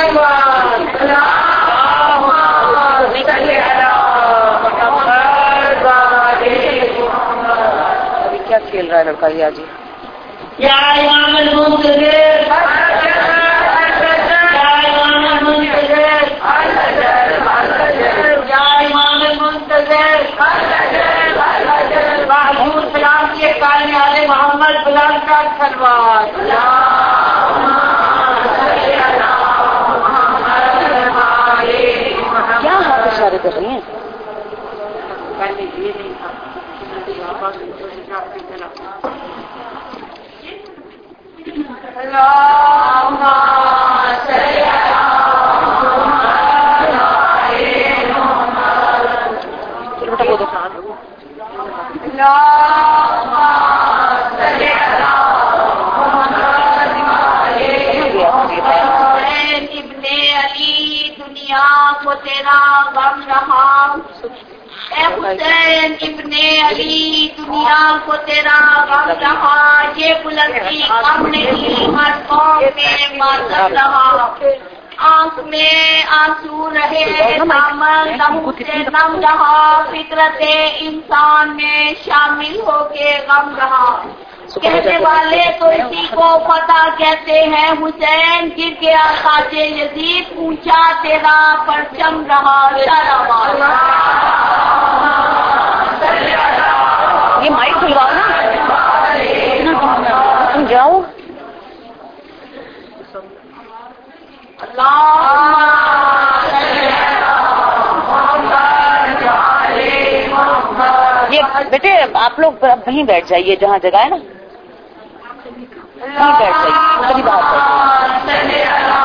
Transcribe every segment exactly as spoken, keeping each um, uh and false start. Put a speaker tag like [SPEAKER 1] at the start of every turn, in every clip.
[SPEAKER 1] ابھی کیا کھیل رہا ہے لڑکا یہ جی؟
[SPEAKER 2] یا امام المنتظر محمود فلان کے کالنے والے محمد فلان کا سلوات
[SPEAKER 1] کیا ہاتھ اشارے کر رہی ہیں؟
[SPEAKER 2] ابن علی دنیا کو تیرا غم رہا، اے حسین ابن علی دنیا کو تیرا غم رہا، یہ بلندی غم نہیں ہر قوم میں معذر رہا، آنکھ میں آنسو رہے دامن نم سے نم رہا، فطرت انسان میں شامل ہو کے غم رہا، کہنے والے تو اسی کو فتح کہتے ہیں، حسین گر گیا خواجہ یزید اونچا تیرا پرچم رہا،
[SPEAKER 1] یہ مائک کھلواؤ نا، تم جاؤ. یہ بیٹے آپ لوگ وہیں بیٹھ جائیے جہاں جگہ ہے نا، وہیں بیٹھ جائیے، کبھی باہر بیٹھ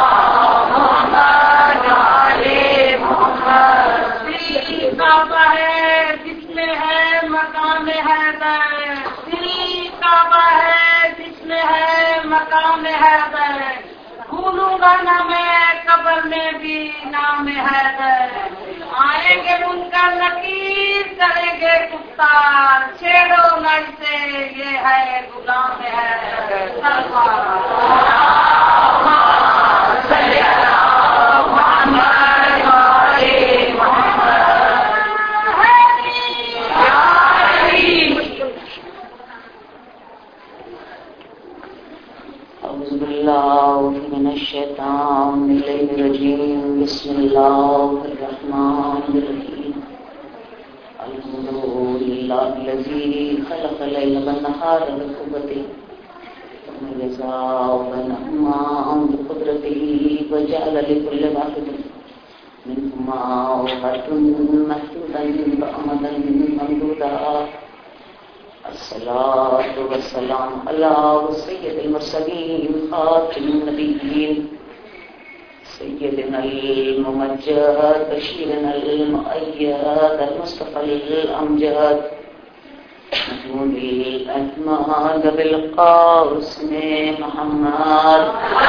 [SPEAKER 2] ہے جس میں ہے مقام حیدر، کعبہ ہے جس میں ہے مقام حیدر، بھولوں گا نہ میں قبر میں بھی نام حیدر، آئیں گے ان کا نکیر کریں گے گفتار، چھیڑو نہ سے یہ ہے غلام حیدر.
[SPEAKER 1] أعوذ بالله من الشيطان الرجيم بسم الله الرحمن الرحيم الحمد لله الذي خلق الليل والنهار بقدرته ثم يجزى بينهما بقدرته وجعل لكل واحد منهما وقت محدودا وأمدا ممدودا. الصلاة والسلام على سيد المرسلين خاتم النبيين سيدنا الممجد بشيرنا المؤيد المصطفى الأمجد محمود الأحمد بالقاسم محمد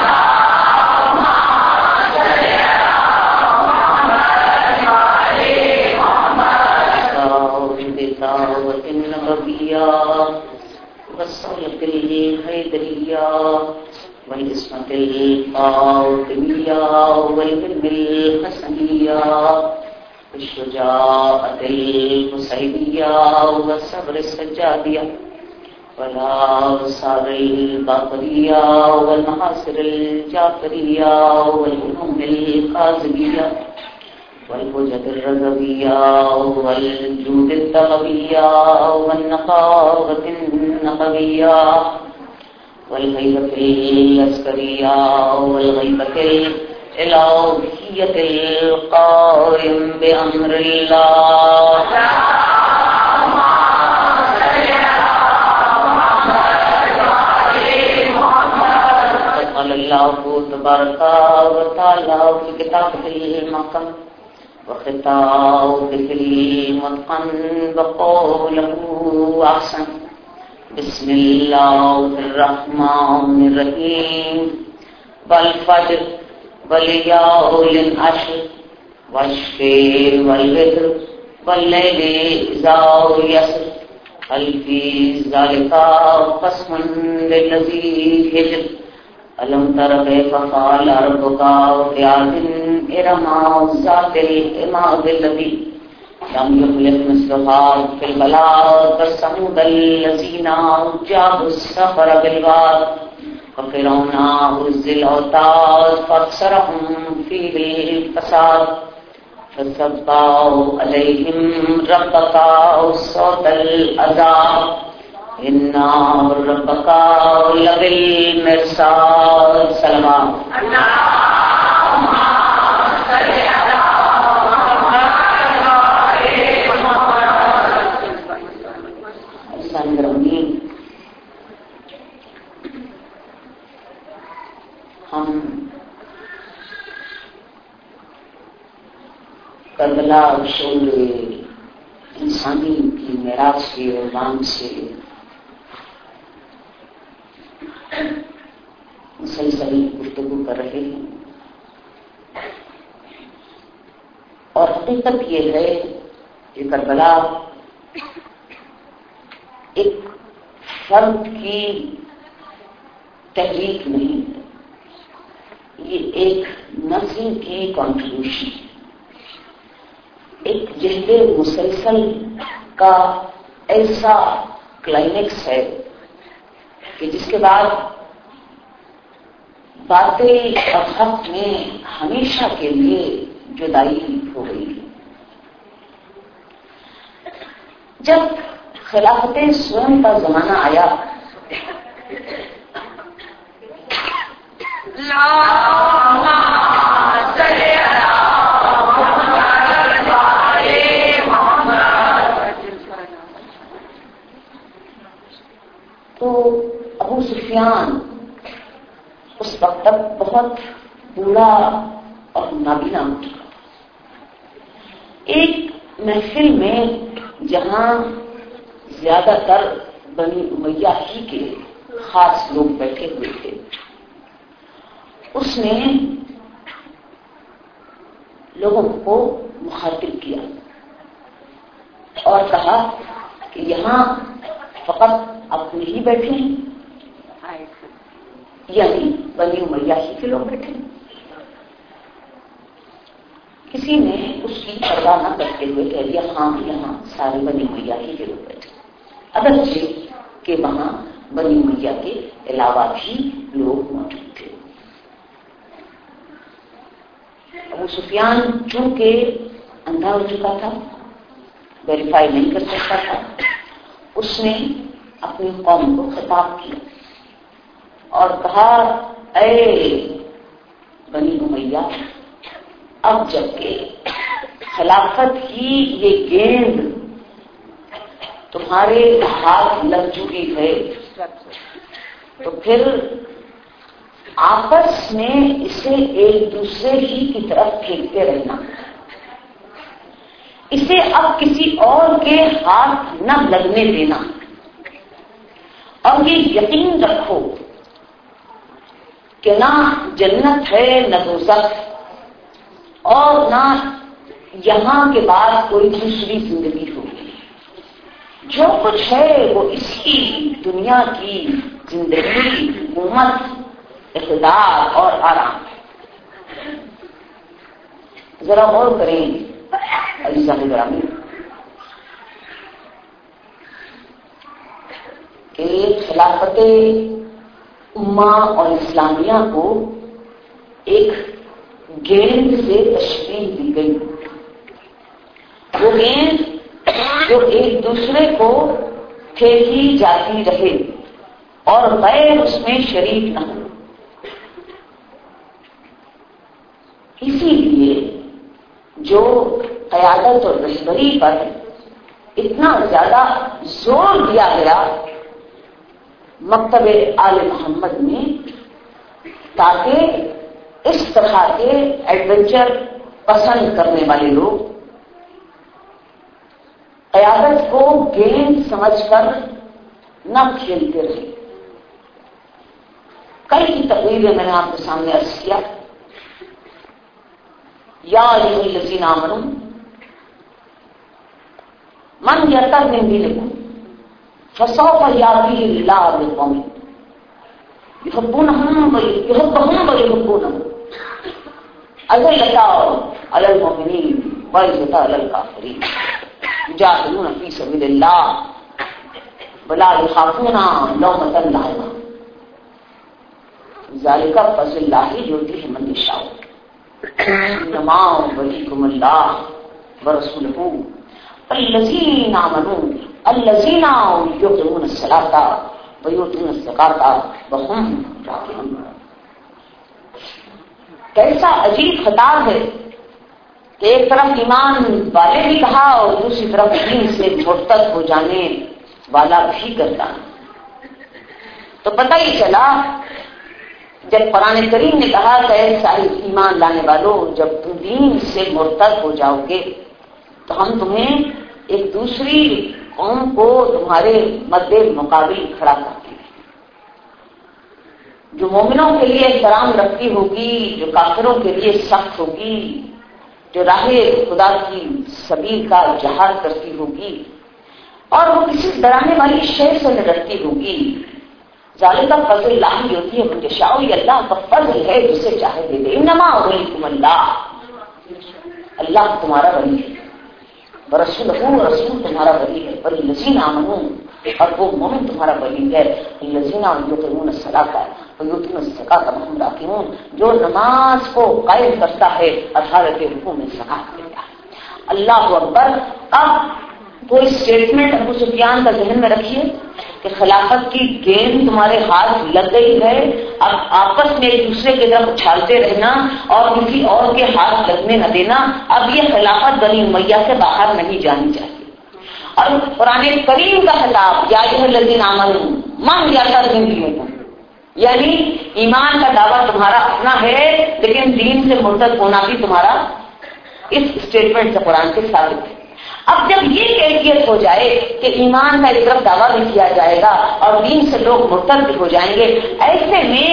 [SPEAKER 1] بالدعوة النبوية والصلاة الحيدرية والإسمة الفاطمية والعلم الحسنية والشجاعة الحسينية والصبر السجادية والآثار الباقرية والمحاصر الجعفرية والعلوم الكاظمية والوجد الرضوية والجود الطلبية والنقاوة النقوية والغيبة العسكرية والغيبة الإلهية القائم بأمر الله. قال الله تبارك وتعالى في كتابه المحكم وخطابه المتقن وقوله أحسن. بسم الله الرحمن الرحيم والفجر وليال العشر والشفع والوتر والليل إذا يسر هل في ذلك قسم للذي هجر ألم تر كيف فعل ربك بِعَادٍ إِرَمَ ذَاتِ الْعِمَادِ التي لم يخلق مثلها في البلاد وثمود الذين جابوا الصخر بالواد وفرعون ذي الأوتاد فأكثرهم فيه الفساد فاستبقوا عليهم ربك صوت العذاب إن ربك لبالمرصاد. سلام ہم کربلا شعور انسانی کی معراج کے عنوان سے مسلسل گفتگو کر رہے ہیں، اور حقیقت یہ ہے کہ کربلا ایک فرد کی تحریک نہیں، یہ ایک نسل کی کنٹریبیوشن، ایک جہد مسلسل کا ایسا کلائمیکس ہے کہ جس کے بعد باتیں اور حق میں ہمیشہ کے لیے جدائی ہو گئی. جب خلافت سوئم کا زمانہ آیا تو ابو سفیان اس وقت تک بہت بوڑھا اور نابینا ہو چکا. ایک محفل میں جہاں زیادہ تر بنی امیہ ہی کے خاص لوگ بیٹھے ہوئے تھے، اس نے لوگوں کو مخاطب کیا اور کہا کہ یہاں فقط اپنے ہی بیٹھے ہیں، یعنی بنی امیہ ہی کے لوگ بیٹھے ہیں. کسی نے اس کی پرواہ نہ کرتے ہوئے کہہ دیا ہاں یہاں سارے بنی امیہ ہی کے لوگ بیٹھے، اگرچہ کہ وہاں بنی امیہ کے علاوہ بھی لوگ موجود تھے. ابو سفیان چونکہ اندھا ہو چکا تھا، ویریفائی نہیں کر سکتا تھا، اس نے اپنی قوم کو خطاب کیا اور کہا اے بنی امیہ، اب جب کہ خلافت کی یہ گیند تمہارے ہاتھ لگ چکی ہے تو پھر آپس میں اسے ایک دوسرے ہی کی طرف پھینکتے رہنا، اسے اب کسی اور کے ہاتھ نہ لگنے دینا، اور یہ یقین رکھو کہ نہ جنت ہے نہ دوزخ، اور نہ یہاں کے بعد کوئی دوسری زندگی ہوگی. جو کچھ ہے وہ اسی دنیا کی زندگی، حکومت، اقتدار اور آرام ہے. ذرا غور کریں عزیزان گرامی کہ خلافت امہ اور اسلامیہ کو ایک گیند سے تشبیہ دی گئی. وہ گیند جو ایک دوسرے کو پھینکی جاتی رہے اور غیر اس میں شریک نہ ہو. اسی لیے جو قیادت اور رہبری پر اتنا زیادہ زور دیا گیا مکتب آل محمد میں، تاکہ اس طرح کے ایڈونچر پسند کرنے والے لوگ قیادت کو گیند سمجھ کر نہ کھیلتے رہے. کل کی تقریریں میں نے آپ کے سامنے عرض کیا، یا ایھا الذین آمنوا من یرتد من دینکم فسوف یأتی اللہ بقوم يحبونهم يحبهم ويحبونه أذلة على المؤمنين وعزة على الكافرين يجاهدون في سبيل الله ولا يخافون لومة لائم ذلك فضل الله يؤتيه من يشاء إنما وليكم الله ورسوله الذين آمنوا الذين يقيمون الصلاة ويؤتون الزکاة وهم راکعون. کیسا عجیب خطاب ہے کہ ایک طرف ایمان والے بھی کہا اور دوسری طرف دین سے مرتد ہو جانے والا بھی کرتا. تو پتہ ہی چلا جب قرآن کریم نے کہا کہ سارے ایمان لانے والوں جب تم دین سے مرتد ہو جاؤ گے تو ہم تمہیں ایک دوسری قوم کو تمہارے مد مقابل کھڑا کرتے ہیں جو مومنوں کے لیے احترام رکھتی ہوگی، جو کافروں کے لیے سخت ہوگی، جو راہ خدا کی سبیل کا جہاد کرتی ہوگی اور وہ کسی ڈرانے والی شے سے نہ ڈرتی ہوگی. ذالک فضل اللہ یؤتیہ من یشاء، یہ اللہ کا فضل ہے جسے چاہے دے دے. انما ولیکم اللہ، اللہ تمہارا ولی ہے، ورسولہ رسول تمہارا ولی ہے، والذین آمنوا اور وہ مومن تمہارا ولی ہے، الذین یقیمون الصلاۃ ویؤتون الزکاۃ وهم راکعون، جو نماز کو قائم کرتا ہے اور حالت رکوع میں زکات دیتا ہے. اللہ اکبر. اب کوئی اسٹیٹمنٹ ابو سفیان کا ذہن میں رکھیے کہ خلافت کی گیند تمہارے ہاتھ لگ گئی ہے، اب آپس میں ایک دوسرے کی طرف اچھالتے رہنا اور کسی اور کے ہاتھ لگنے نہ دینا. اب یہ خلافت بنی امیہ سے باہر نہیں جانی چاہیے. اور قرآن کریم کا خطاب یا ایھا الذین آمنوا من یرتد منکم، یعنی ایمان کا دعویٰ تمہارا اپنا ہے لیکن دین سے مرتد ہونا بھی تمہارا اس اسٹیٹمنٹ سے قرآن کے ثابت ہے. اب جب یہ کیفیت ہو جائے کہ ایمان کا ایک طرف دعویٰ بھی کیا جائے گا اور دین سے لوگ مرتد بھی ہو جائیں گے، ایسے میں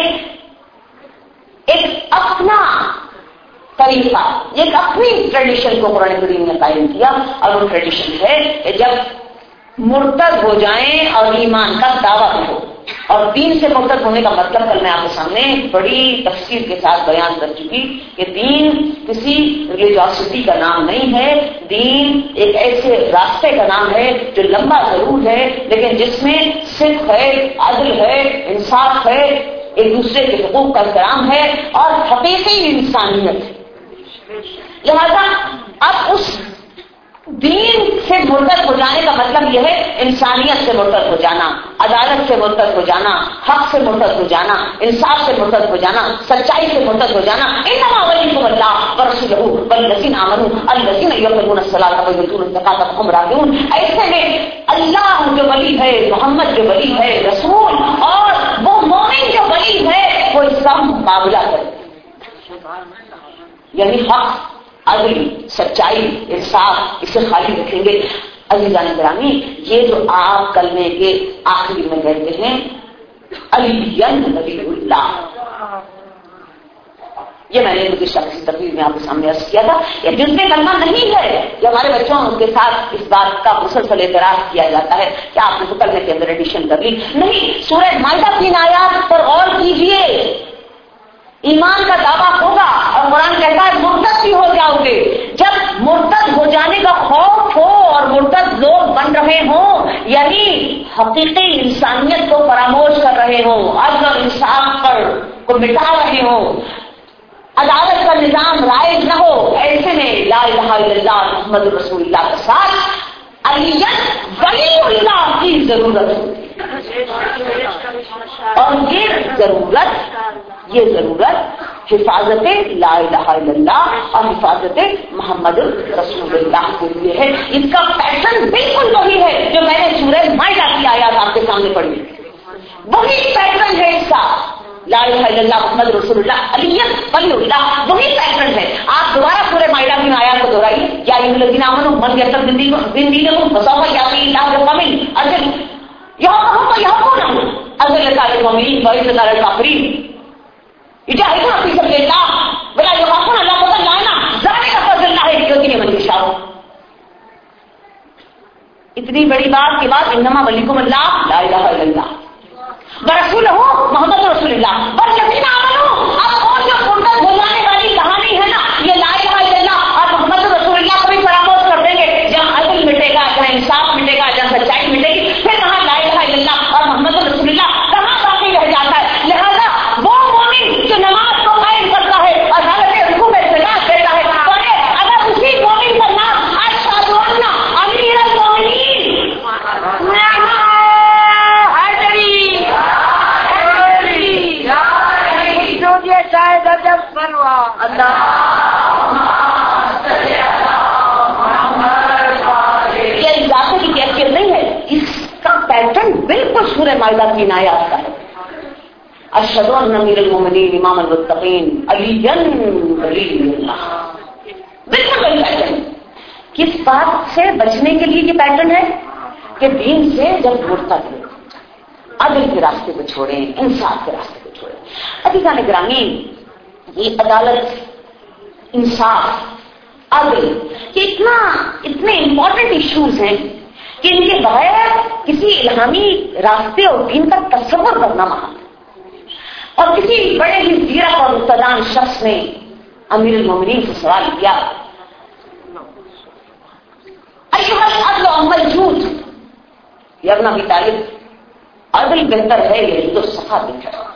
[SPEAKER 1] ایک اپنا طریقہ، ایک اپنی ٹریڈیشن کو قرآن کریم نے قائم کیا اور وہ ٹریڈیشن ہے کہ جب مرتد ہو جائیں اور ایمان کا دعویٰ بھی ہو. اور دین سے مرتد ہونے کا مطلب کل میں آپ کے سامنے بڑی تفصیل کے ساتھ بیان کر چکی کہ دین کسی ریلیجیوسٹی کا نام نہیں ہے، دین ایک ایسے راستے کا نام ہے جو لمبا ضرور ہے لیکن جس میں صدق ہے، عدل ہے، انصاف ہے، ایک دوسرے کے حقوق کا احترام ہے اور حقیقی انسانیت ہے. لہذا اب اس دین سے مرتد ہو جانے کا مطلب یہ ہے انسانیت سے مرتد ہو جانا، عدالت سے مرتد ہو جانا، حق سے مرتد ہو جانا، انصاف سے مرتد ہو جانا، سچائی سے مرتد ہو جانا. انما ولیکم اللہ ورسولہ والذین آمنوا الذین یقیمون الصلاۃ ویؤتون الزکاۃ وهم راکعون. ایسے میں اللہ جو ولی ہے، محمد جو ولی ہے، رسول اور وہ مومن جو ولی ہے وہ اس کا مقابلہ کرے، یعنی حق، عدل، سچائی، انصاف اسے خالی رکھیں گے. عزیزان گرامی، یہ جو آپ کلمے کے آخری میں کہتے ہیں علی نبی اللہ، یہ میں نے مجھے شخصی تقریر میں آپ کے سامنے عرض کیا تھا. یہ جزء کلمہ نہیں ہے کہ ہمارے بچوں کے ساتھ اس بات کا مسلسل اعتراض کیا جاتا ہے کہ آپ نے تو کلمے کے اندر ایڈیشن کر لی. نہیں، سورہ مائدہ تین آیات پر غور کیجیے. ایمان کا دعویٰ ہوگا اور قرآن کہتا ہے مرتد بھی ہو جاؤ گے. جب مرتد ہو جانے کا خوف ہو اور مرتد لوگ بن رہے ہوں، یعنی حقیقی انسانیت کو فراموش کر رہے ہوں، عدل اور انصاف پر کو مٹا رہے ہوں، عدالت کا نظام رائج نہ ہو، ایسے میں لا الہ الا اللہ محمد رسول اللہ کے ساتھ علی ولی اللہ کی ضرورت ہوتی ہے. اور یہ ضرورت یہ ضرورت حفاظت لا الہ الا اللہ اور حفاظت محمد رسول اللہ کے لیے ہے. اس کا پیٹرن بالکل وہی ہے جو میں نے سورہ مائدہ کی آیات آپ کے سامنے پڑھی، وہی پیٹرن ہے اس کا. لا الہ الا اللہ محمد رسول اللہ علی ولی اللہ، وہی پیٹرن ہے. آپ دوبارہ سورہ مائدہ کی آیات کو دہرائیے، یا ایھا الذین آمنوا من یرتد منکم دینہ فسوف یأتی اللہ بقوم اجل یحکم یحکمون اذلۃ علی المؤمنین وعزۃ علی الکافرین یجاہدون فی سبیل اللہ ولا یخافون لومۃ لائم ذلک فضل اللہ یؤتیہ من یشاء. اتنی بڑی بات کے بعد انما ولیکم اللہ لا الہ الا اللہ. برسول ہو محمد رسول اللہ والذین آمنوا. اب اور جو فرقت ہو جانے والی کہانی ہے نا یہ لا الہ الا اللہ اور محمد رسول اللہ کو بھی فراموش کر دیں گے. جہاں عدل مٹے گا جہاں انصاف مٹے گا جہاں سچائی مٹے گی پھر کہاں لا الہ الا اللہ اور محمد رسول اللہ کہاں باقی رہ جاتا ہے. لہذا وہ مومن جو نماز کو قائم کرتا ہے اور حالت رکوع میں سجدہ دیتا ہے پڑھے اگر اسی مومن کا نام اشہد ان امیر المومنین یہ اضافے کی کیفیت نہیں ہے. اس کا پیٹرن بالکل سورہ مائدہ کی آیات کا ہے. اشہد ان امیر المومنین امام المتقین علی ولی اللہ. بالکل وہی پیٹرن. کس بات سے بچنے کے لیے یہ پیٹرن ہے کہ دین سے جب مرتا ہے عدل کے راستے کو چھوڑیں انصاف کے راستے کو چھوڑیں. عزیزان گرامی یہ عدالت انصاف عدل یہ اتنا اتنے امپورٹنٹ ایشوز ہیں کہ ان کے بغیر کسی الہامی راستے اور دین کا تصور کرنا محال. اور کسی بڑے ہی زیرک اور مقتدان شخص نے امیر المومنین سے سوال کیا ایھا العدل ام الجود. یا ابن ابی طالب عدل بہتر ہے یا جود و صفا بہتر ہے؟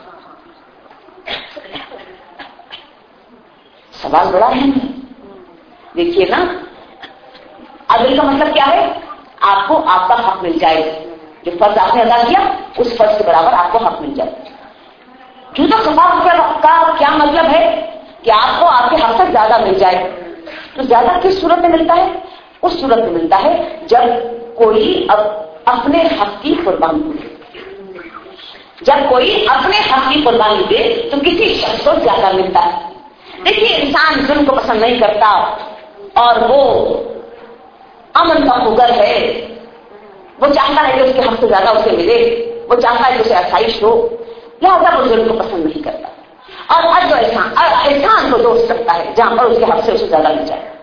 [SPEAKER 1] سوال بڑا ہے. دیکھیے نا عدل کا مطلب کیا ہے؟ آپ کو آپ کا حق مل جائے. جو فرض آپ نے ادا کیا اس فرض کے برابر آپ کو حق مل جائے. جود و صفا کا کیا مطلب ہے؟ کہ آپ کو آپ کے حق سے زیادہ مل جائے. تو زیادہ کس صورت میں ملتا ہے؟ اس صورت میں ملتا ہے جب کوئی اب اپنے حق کی قربانی دے. جب کوئی اپنے حق کی قربانی دے تو کسی شخص کو زیادہ ملتا ہے. دیکھیے انسان ظلم کو پسند نہیں کرتا اور وہ امن کا مگر ہے. وہ چاہتا ہے کہ اس کے حق سے زیادہ اسے ملے. وہ چاہتا ہے کہ اسے آسائش ہو. لہٰذا وہ ظلم کو پسند نہیں کرتا اور عدل و احسان احسان کو دوست کرتا ہے جہاں پر اس کے حق سے اسے زیادہ مل جائے.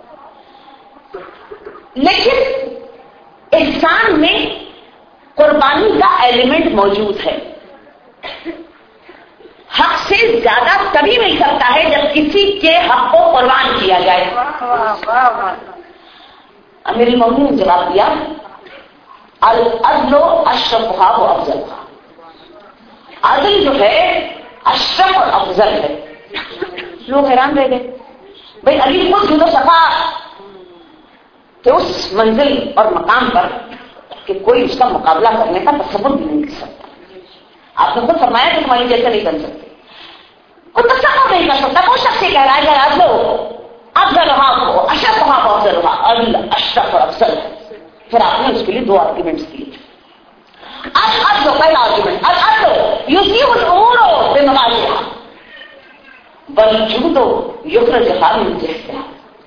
[SPEAKER 1] لیکن احسان میں قربانی کا ایلیمنٹ موجود ہے. حق سے زیادہ تبھی مل سکتا ہے جب کسی کے حق کو قربان کیا جائے. امیر المومنین نے جواب دیا العدل اشرفھا و افضلھا. عدل جو ہے اشرف اور افضل ہے. لوگ حیران رہ گئے. بھائی علی خود جود و صفا کہ اس منزل اور مقام پر کہ کوئی اس کا مقابلہ کرنے کا تصور بھی نہیں کر سکتا. آپ نے خود فرمایا کہ تمہاری جیسے نہیں بن سکتے. کوئی تصور نہیں کر سکتا. وہ شخص کہہ رہا ہے کہ عدل افضل ہو اشرف ہو افضل ہو. عدل اشرف اور افضل ہے. پھر آپ نے اس کے لیے دو آرگیومنٹس دیے. العدل پہلا آرگیومنٹ العدل یصیب الامور بمواضعها والجود یخرجها من جهتها.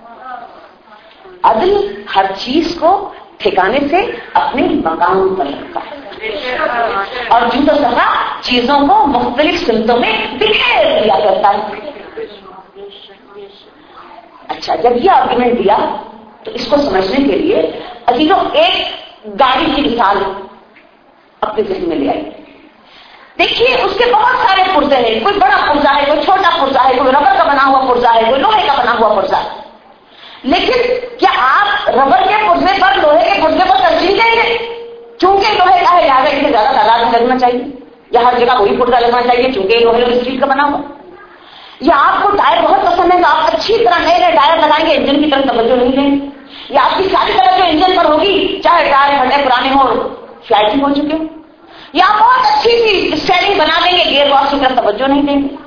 [SPEAKER 1] عدل ہر چیز کو ٹھکانے سے اپنے مقام پر رکھا ہے اور جود و صفا چیزوں کو مختلف سمتوں میں بکھیر دیا کرتا ہے. اچھا جب یہ آرگومنٹ دیا تو اس کو سمجھنے کے لیے عزیزوں ایک گاڑی کی مثال اپنے ذہن میں لے آئی. دیکھیے اس کے بہت سارے پرزے ہیں. کوئی بڑا پرزا ہے کوئی چھوٹا پرزا ہے کوئی ربر کا بنا ہوا پرزا ہے کوئی لوہے کا بنا ہوا پرزا ہے. لیکن کیا آپ ربر کے پرزے پر لوہے کے پرزے پر ترجیح دیں گے؟ چونکہ لوہے کا ہے لہٰذا اسے زیادہ تعداد میں لگنا چاہیے یا ہر جگہ وہی پرزا لگنا چاہیے چونکہ لوہے اور اسٹیل کا بنا ہوا. یا آپ کو ٹائر بہت پسند ہے تو آپ اچھی طرح نئے نئے ٹائر لگائیں گے انجن کی طرف توجہ نہیں دیں گے. یا آپ کی ساری طرح جو انجن پر ہوگی چاہے ٹائر پھٹے پرانے ہوں فلائٹنگ ہو چکے ہوں. یا بہت اچھی سی اسٹیئرنگ بنا دیں گے گیئر باکس کی طرف توجہ نہیں دیں گے.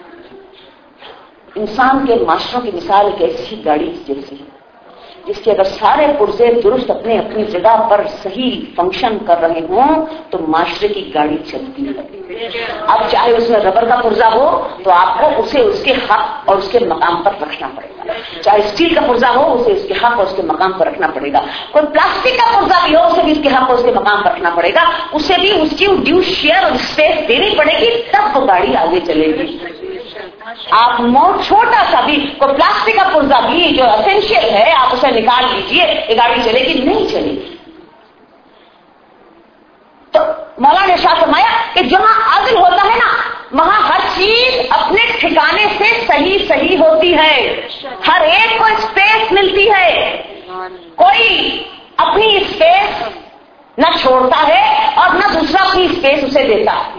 [SPEAKER 1] انسان کے معاشروں کی مثال ایک ایسی گاڑی جیسی ہے جس کے اگر سارے پرزے درست اپنے اپنی جگہ پر صحیح فنکشن کر رہے ہوں تو معاشرے کی گاڑی چلتی ہے. اب چاہے اس میں ربر کا پرزا ہو تو آپ کو اسے اس کے حق اور اس کے مقام پر رکھنا پڑے گا. چاہے اسٹیل کا پرزا ہو اسے اس کے حق اور اس کے مقام پر رکھنا پڑے گا. کوئی پلاسٹک کا پرزا بھی ہو اسے بھی اس کے حق اور اس کے مقام پر رکھنا پڑے گا. اسے بھی اس کی ڈیو شیئر اور اسپیس دینی پڑے گی تب وہ گاڑی آگے چلے گی. آپ موٹ چھوٹا سا بھی کوئی پلاسٹک کا پرزا بھی جو اسینشیل ہے آپ اسے نکال لیجئے یہ گاڑی چلے گی نہیں چلے گی. تو مولا نے ارشاد فرمایا کہ جہاں عدل ہوتا ہے نا وہاں ہر چیز اپنے ٹھکانے سے صحیح صحیح ہوتی ہے، ہر ایک کو اسپیس ملتی ہے، کوئی اپنی اسپیس نہ چھوڑتا ہے اور نہ دوسرا اپنی اسپیس اسے دیتا ہے۔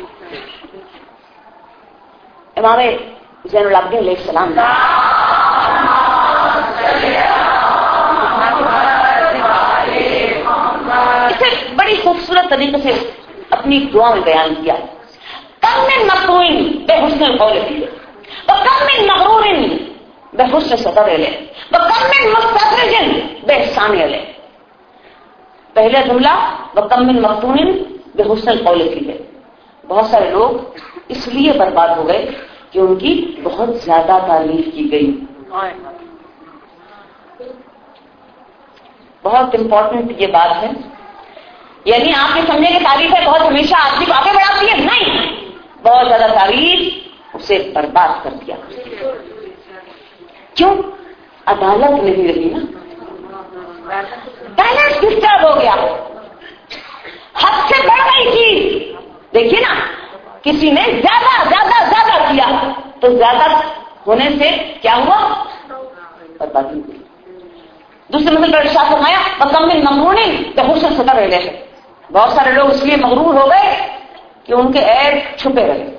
[SPEAKER 1] امام زین العابدین علیہ السلام اسے بڑی خوبصورت طریقے سے اپنی دعا میں بیان کیا، کم من مقطوع بحسن القول فیہ وکم من مغرور بحسن صبر علیہ وکم من مستدرج باحسان علیہ۔ پہلا جملہ وکم من مقطوع بحسن القول فیہ، بہت سارے لوگ اس لیے برباد ہو گئے کہ ان کی بہت زیادہ تعریف کی گئی۔ بہت امپورٹنٹ یہ بات ہے، یعنی آپ یہ سمجھیں کہ تعریف ہے بہت ہمیشہ آدمی کو آگے بڑھاتی ہے، نہیں، بہت زیادہ تعریف اسے برباد کر دیا۔ کیوں؟ عدالت نہیں رہی نا، بیلنس ڈسٹرب ہو گیا، حد سے بڑھ گئی چیز۔ دیکھیے نا، کسی نے زیادہ زیادہ زیادہ کیا تو زیادہ ہونے سے کیا ہوا؟ بربادی ہوئی۔ دوسرے مثال پر ارشاد فرمایا وکم من مغرور بحسن ستر علیہ، بہت سارے لوگ اس لیے مغرور ہو گئے کہ ان کے عیب چھپے رہے۔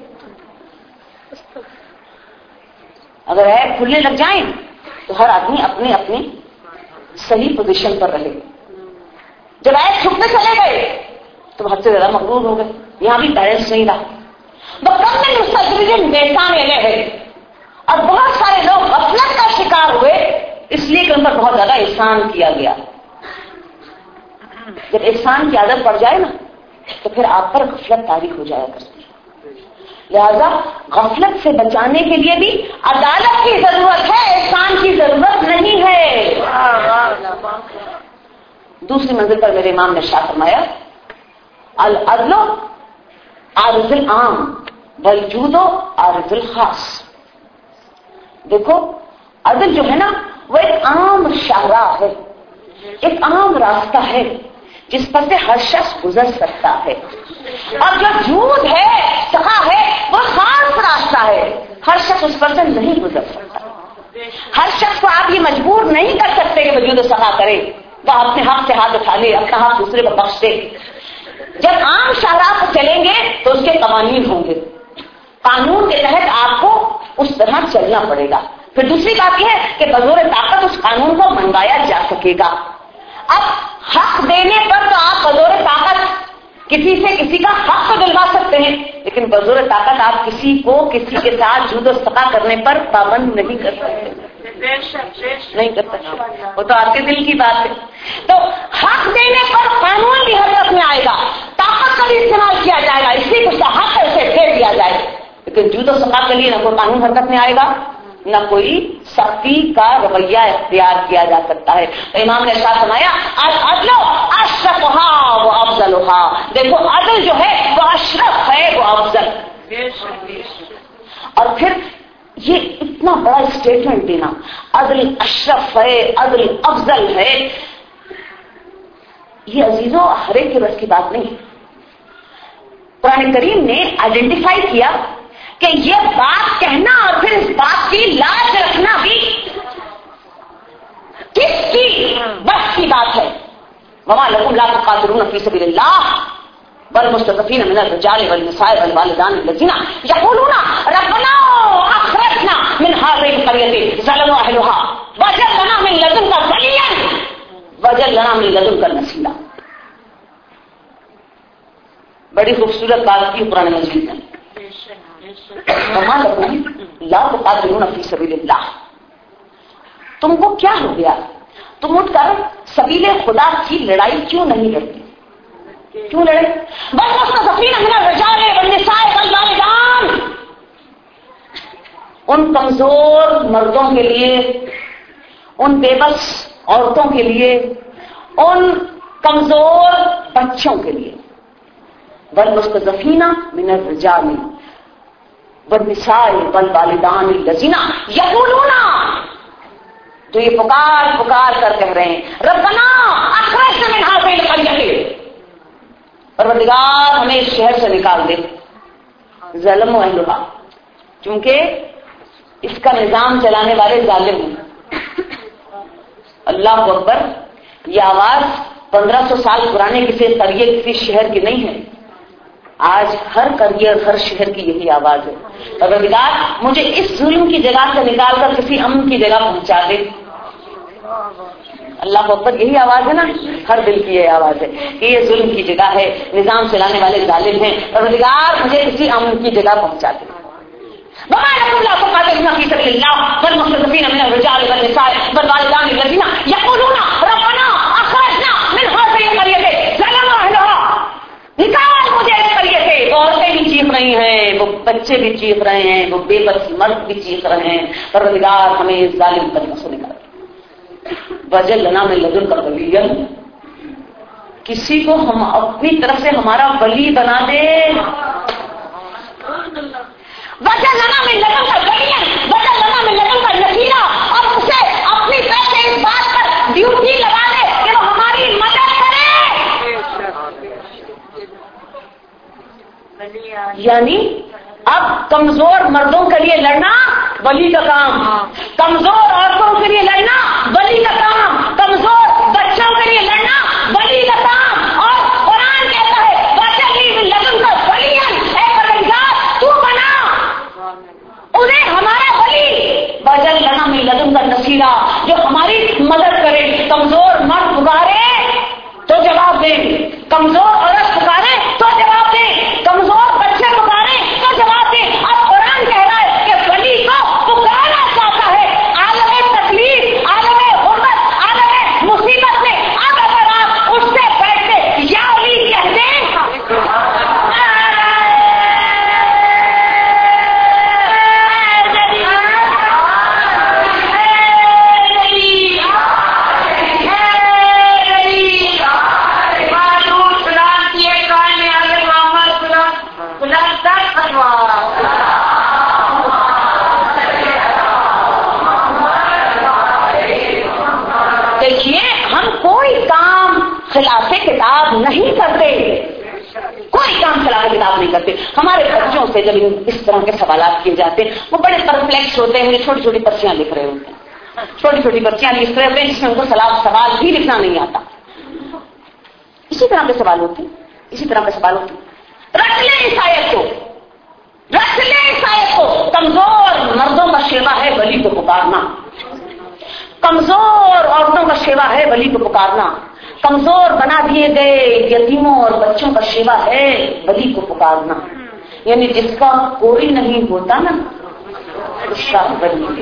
[SPEAKER 1] اگر عیب کھلنے لگ جائیں تو ہر آدمی اپنی اپنی صحیح پوزیشن پر رہے۔ جب عیب چھپتے چلے گئے تو حد سے زیادہ مغرور ہو گئے، یہاں بھی بیلنس نہیں رہا۔ وکم من مستدرج باحسان علیہ، اور بہت سارے لوگ غفلت کا شکار ہوئے اس لیے کہ ان پر بہت زیادہ احسان کیا گیا۔ جب احسان کی عادت پڑ جائے نا تو پھر آپ پر غفلت طاری ہو جایا کرتی ہے، لہذا غفلت سے بچانے کے لیے بھی عدالت کی ضرورت ہے، احسان کی ضرورت نہیں ہے۔ دوسری منزل پر میرے امام نے ارشاد فرمایا العدل عارض العام والجود عارض الخاص۔ دیکھو عدل جو ہے نا وہ ایک عام شاہراہ ہے، ایک عام راستہ ہے جس پر سے ہر شخص گزر سکتا ہے، اور جو جود ہے، سخا ہے، وہ خاص راستہ ہے، ہر شخص اس پر سے نہیں گزر سکتا۔ ہر شخص کو آپ یہ مجبور نہیں کر سکتے کہ وہ جود و سخا کرے، وہ اپنے حق سے ہاتھ اٹھا لے، اپنا ہاتھ دوسرے کو بخش دے۔ جب عام شاہراہ پر چلیں گے تو اس کے قوانین ہوں گے، قانون کے تحت آپ کو اس طرح چلنا پڑے گا۔ پھر دوسری بات یہ ہے کہ بزور طاقت اس قانون کو منوایا جا سکے گا۔ اب حق دینے پر تو آپ بزور طاقت کسی سے کسی کا حق تو دلوا سکتے ہیں، لیکن بزور طاقت آپ کسی کو کسی کے ساتھ جود و سخا کرنے پر پابند نہیں کر سکتے، نہیں کر سکتے، وہ تو آپ کے دل کی بات ہے۔ تو حق دینے پر قانون بھی حرکت میں آئے گا، طاقت کا بھی استعمال کیا جائے گا، اسی کو حق ہے اسے پھیر دیا جائے، لیکن جود و سخا کے لیے نہ کوئی قانون حرکت میں آئے گا نہ کوئی سختی کا رویہ اختیار کیا جا سکتا ہے۔ تو امام نے ارشاد فرمایا العدل اشرفھا و افضلھا، دیکھو عدل جو ہے وہ اشرف ہے، وہ افضل۔ اور پھر یہ اتنا بڑا اسٹیٹمنٹ دینا، عدل اشرف ہے، عدل افضل ہے، یہ عزیزوں ہر ایک کے بس کی بات نہیں۔ قرآن کریم نے آئیڈینٹیفائی کیا کہ یہ بات کہنا اور پھر اس بات کی لاج رکھنا بھی کس کی بس کی بات ہے۔ وما لکم لا تقاتلون فی سبیل اللہ والمستضعفین من الرجال والنساء والوالدان الذین یقولون ربنا اخرجنا من هذه القرية ظلم اهلها واجعل لنا من لدنك ولیا واجعل لنا من لدنك نصيرا۔ بڑی خوبصورت بات کی قرآن مجید نے، وما لکم لا تقاتلون فی سبیل اللہ، تم کو کیا ہو گیا، تم اٹھ کر سبیل خدا کی لڑائی کیوں نہیں لڑتی، کیوں لڑے؟ والمستضعفین من الرجال والنساء والوالدان، ان کمزور مردوں کے لیے، ان بے بس عورتوں کے لیے، ان کمزور بچوں کے لیے، والمستضعفین من الرجال والنساء والوالدان الذین یقولون، جو یہ پکار پکار کر کہہ رہے ہیں ربنا اخرجنا من هذه القرية، پروردگار ہمیں اس شہر سے نکال دے ظلم و اہلہا، کیونکہ اس کا نظام چلانے والے ظالم ہیں۔ اللہ اکبر، یہ آواز پندرہ سو سال پرانے کسی قریے کسی شہر کی نہیں ہے، آج ہر قریے اور ہر شہر کی یہی آواز ہے۔ پروردگار مجھے اس ظلم کی جگہ سے نکال کر کسی امن کی جگہ پہنچا دے۔ اللہ اکبر، یہی آواز ہے نا، ہر دل کی یہ آواز ہے کہ یہ ظلم کی جگہ ہے، نظام چلانے والے ظالم ہیں، پروردگار مجھے کسی امن کی جگہ پہنچا دے۔ وما لكم لا تقاتلون في سبيل الله والمستضعفين من الرجال والنساء والولدان الذين يقولون ربنا اخرجنا من هذه القرية ظلم اهلها، نکال مجھے اس قریے سے۔ وہ عورتیں بھی چیخ رہی ہیں، وہ بچے بھی چیخ رہے ہیں، وہ بے بس مرد بھی چیخ رہے ہیں، پروردگار ہمیں اس ظالم قریوں سے نکال۔ وجل لنا من لدنک ولیا، کسی کو ہم اپنی طرف سے ہمارا ولی بنا دے۔ وجل لنا من لدنک ولیا وجل لنا من لدنک نصیرا، اور اسے اپنی طرف سے اس بات پر ڈیوٹی لگا دے کہ وہ ہماری مدد کرے۔ یعنی اب کمزور مردوں کے لیے لڑنا ولی کا کام، کمزور عورتوں کے لیے لڑنا ولی کا کام، کمزور بچوں کے لیے لڑنا ولی کا کام۔ اور قرآن کہتا ہے وَجَعَلْنِي مِن لَّدُنكَ وَلِيًّا، اے پروردگار تو بنا انہیں ہمارا ولی۔ وَجَعَلْ لَنَا مِن لَّدُنكَ نَصِيرًا، جو ہماری مدد کرے۔ کمزور مرد پکارے تو جواب دیں، کمزور عورت پکارے تو جواب دیں، کمزور بچے پکارے تو جواب دیں۔ اب قرآن کہہ رہا ہے کہ ولی کو پکارنا چاہتا ہے عالم تکلیف، عالم غربت، عالم مصیبت میں۔ اب اگر آپ اس سے بیٹھتے یا ولی کہہ دیں، دیکھیے ہم کوئی کام خلاف کتاب نہیں کرتے، کوئی کام خلاف کتاب نہیں کرتے۔ ہمارے بچوں سے جب اس طرح کے سوالات کیے جاتے ہیں وہ بڑے پرپلیکس ہوتے ہیں، چھوٹی چھوٹی پرچیاں لکھ رہے ہوتے ہیں، چھوٹی چھوٹی پرچیاں لکھ رہے ہوتے ہیں جس میں ان کو سوال بھی لکھنا نہیں آتا۔ اسی طرح کے سوال ہوتے ہیں، اسی طرح کے سوال ہوتے ہیں۔ رکھ لیں اس آیت کو، رکھ لیں اس آیت کو، کمزور مردوں کا شیوا ہے ولی کو پکارنا، کمزور عورتوں کا شیوا ہے ولی کو پکارنا، کمزور بنا دیے گئے یتیموں اور بچوں کا شیوا ہے ولی کو پکارنا۔ یعنی جس کا کوئی نہیں ہوتا نا اس کا ولی،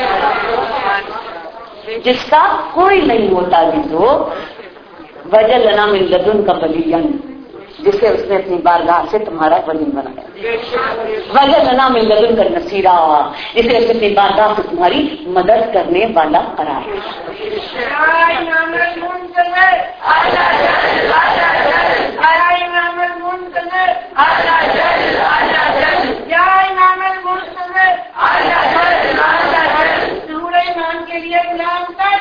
[SPEAKER 1] جس کا کوئی نہیں ہوتا بھی تو وجل لنا من لدنک ولیا، جسے اس نے اپنی بارگاہ سے تمہارا ولی بنایا۔ وجل لنا من لدنک نصیرا، جسے اس نے اپنی بارگاہ سے تمہاری مدد کرنے والا قرار
[SPEAKER 2] کے لیے غلام کا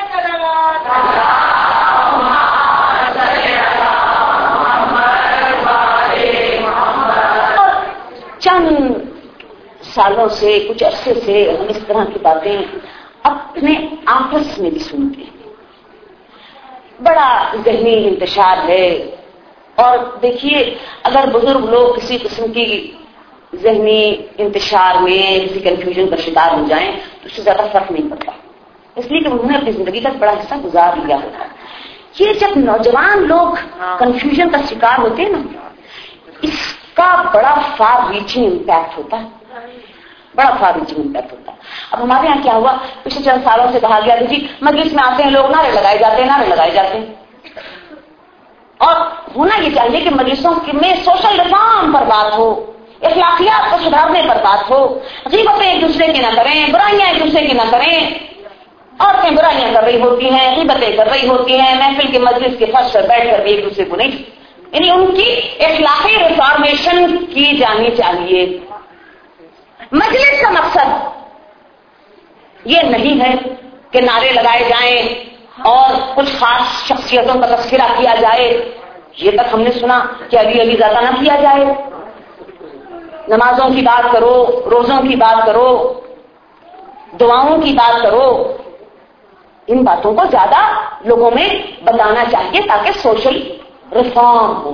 [SPEAKER 1] چند سالوں سے کچھ عرصے سے ہم اس طرح کی باتیں اپنے آپس میں بھی سنتے ہیں، بڑا ذہنی انتشار ہے۔ اور دیکھیے اگر بزرگ لوگ کسی قسم کی ذہنی انتشار میں کسی کنفیوژن کا شکار ہو جائیں تو اس سے زیادہ فرق نہیں پڑتا، اس لیے کہ انہوں نے اپنی زندگی کا بڑا حصہ گزار لیا ہوتا ہے۔ یہ جب نوجوان لوگ کنفیوژن کا شکار ہوتے ہیں نا، اس کا بڑا فار ریچنگ امپیکٹ ہوتا ہے، بڑا فار ریچنگ امپیکٹ ہوتا ہے۔ اب ہمارے یہاں کیا ہوا، پچھلے چند سالوں سے کہا گیا جی مجلس میں آتے ہیں لوگ، نعرے لگائے جاتے ہیں نعرے لگائے جاتے ہیں، اور ہونا یہ چاہیے کہ مجلسوں میں سوشل ریفارم پر بات ہو، اخلاقیات کو سدھارنے پر بات ہو، غیبتیں ایک دوسرے کی نہ کریں، برائیاں ایک دوسرے کی نہ کریں۔ عورتیں برائیاں کر رہی ہوتی ہیں، غیبتیں کر رہی ہوتی ہیں، محفل کے مجلس کے فرش پر بیٹھ کر بھی ایک دوسرے کو نہیں، یعنی ان کی اخلاقی ریفارمیشن کی جانی چاہیے۔ مجلس کا مقصد یہ نہیں ہے کہ نعرے لگائے جائیں اور کچھ خاص شخصیتوں کا تذکرہ کیا جائے، یہ تک ہم نے سنا کہ علی علی زیادہ نہ کیا جائے، نمازوں کی بات کرو، روزوں کی بات کرو، دعاؤں کی بات کرو، ان باتوں کو زیادہ لوگوں میں بتانا چاہیے تاکہ سوشل ریفارم ہو۔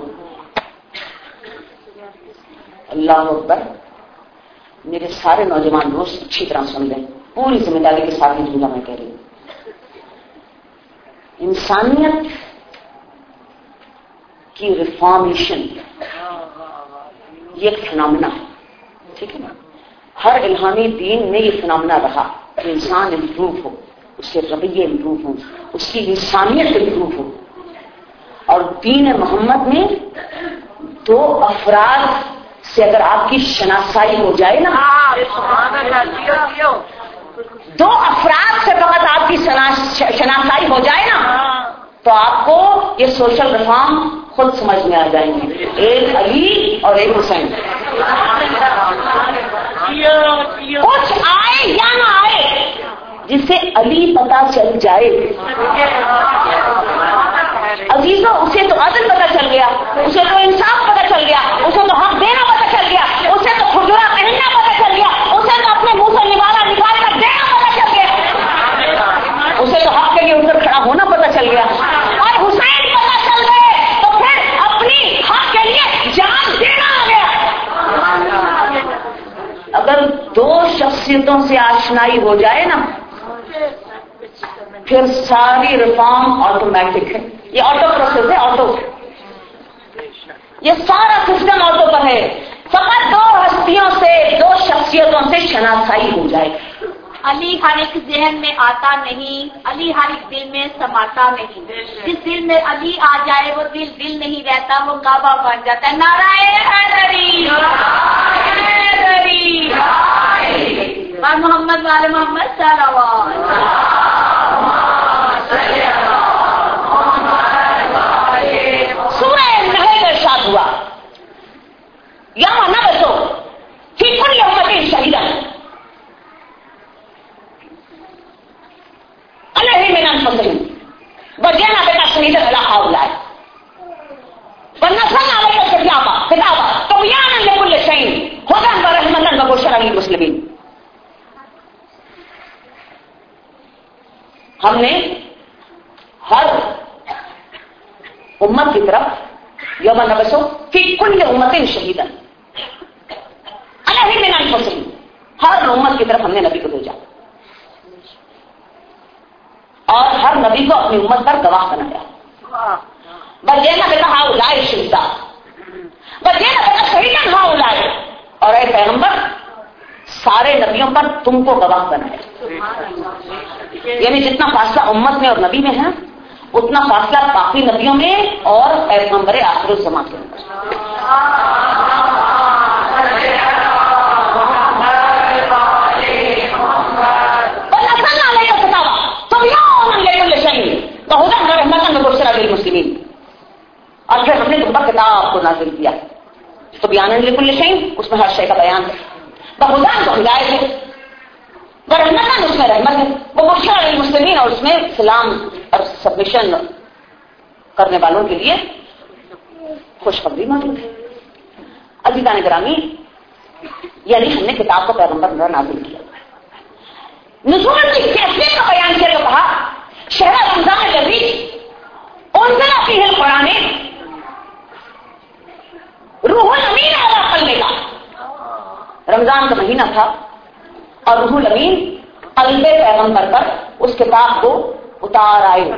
[SPEAKER 1] اللہ اکبر، میرے سارے نوجوان دوست اچھی طرح سن لیں، پوری ذمہ داری کے ساتھ یہ جملہ میں کہہ رہی ہوں۔ انسانیت کی ریفارمیشن یہ ایک فنامنا ہے، ٹھیک ہے نا؟ ہر الہامی دین میں یہ فنامنا رہا کہ انسان امپروو ہو، اس کے رویے امپروو ہوں، اس کی انسانیت امپروو ہو۔ اور دین محمد میں دو افراد سے اگر آپ کی شناسائی ہو جائے نا، دو افراد سے فقط آپ کی شناسائی ہو جائے نا، تو آپ کو یہ سوشل ریفارم خود سمجھ میں آ جائیں گے، ایک علی اور ایک حسین۔ کچھ آئے یا نہ آئے، جسے علی پتہ چل جائے، عزیزوں اسے تو عدل پتہ چل گیا، اسے تو انصاف پتہ چل گیا، اسے تو حق دینا پتہ چل گیا، اسے تو کھجورا پہننا پتہ چل گیا، اسے تو اپنے منہ سے نوالا نکال کر دینا پتہ چل گیا، اسے تو حق کے لیے اٹھ کر کھڑا ہونا پتہ چل گیا، اور حسین پتہ چل گئے تو پھر اپنی حق کے لیے جان دینا آ گیا۔ اگر دو شخصیتوں سے آشنائی ہو جائے نا، پھر ساری ریفارم آٹومیٹک ہے، یہ آٹو پروسیس ہے، آٹو، یہ سارا سسٹم آٹو پر ہے۔ فقط دو ہستیوں سے، دو شخصیتوں سے شناسائی ہو جائے۔
[SPEAKER 2] علی ہر ایک ذہن میں آتا نہیں، علی ہر ایک دل میں سماتا نہیں، جس دل میں علی آ جائے وہ دل دل نہیں رہتا، وہ کعبہ بن جاتا ہے۔ نعرہ حیدری، حیدری، اور محمد والے محمد صلوات۔
[SPEAKER 1] سورہ نحل میں ارشاد ہوا، یوم نبعث فی کل امۃ شہیدا علیہم من انفسہم وجئنا بک شہیدا علی ہؤلاء ونزلنا علیک الکتاب کتابا تبیانا لکل شیء ھدی ورحمۃ وبشریٰ للمسلمین۔ ہم نے ہر امت کی طرف یوم نبعث فی کل امۃ شہیدا علیہم من انفسہم، ہر امت کی طرف ہم نے نبی کو بھیجا اور ہر نبی کو اپنی امت پر گواہ بنایا۔ وجئنا بک ہؤلاء شہیدا، وجئنا بک شہیدا ہؤلاء، اور اے پیغمبر سارے نبیوں پر تم کو گواہ بنایا۔ یعنی جتنا فاصلہ امت میں اور نبی میں ہے اتنا فاصلہ باقی نبیوں میں اور پیغمبر آخر الزمان کے اندر۔ اور پھر ہم نے تم پر کتاب کو نازل کیا تو بیان لکل شیء، اس میں ہر شے کا بیان ہے، بہدان کو ہدایت ہے، ورحمتاً اس میں رحمت ہے، وہ بشریٰ للمسلمین، اور اس میں سلام اور سبمیشن کرنے والوں کے لیے خوشخبری موجود ہے۔ عزیزان گرامی، یعنی ہم نے کتاب کو پیغمبر پر نازل کیا، نزول کی کیفیت کا بیان کیا تو کہا شہر رمضان الذی انزل فیہ القرآن روح الامین علی قلبک، رمضان کا مہینہ تھا اور روح الامین قلب پیغمبر پر اس کتاب کو اتار آئے۔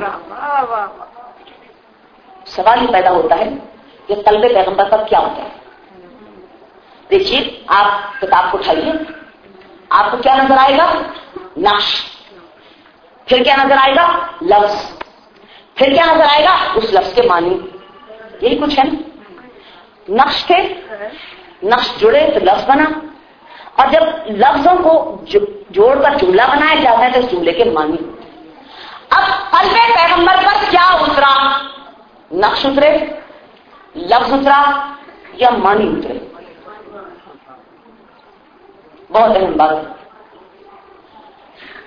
[SPEAKER 1] سوال یہ پیدا ہوتا ہے کہ قلب پیغمبر پر کیا ہوتا ہے؟ دیکھیے، آپ کتاب کو اٹھائیے، آپ کو کیا نظر آئے گا؟ نقش، پھر کیا نظر آئے گا؟ لفظ، پھر کیا نظر آئے گا؟ اس لفظ کے معنی، یہی کچھ ہے نا۔ نقش تھے، نقش جڑے تو لفظ بنا، اور جب لفظوں کو جوڑ کر جملہ بنایا جاتا ہے تو اس جملے کے معنی۔ اب قلب پیغمبر پر کیا اترا؟ نقش اترے، لفظ اترا یا معنی اترے؟ بہت اہم بات ہے۔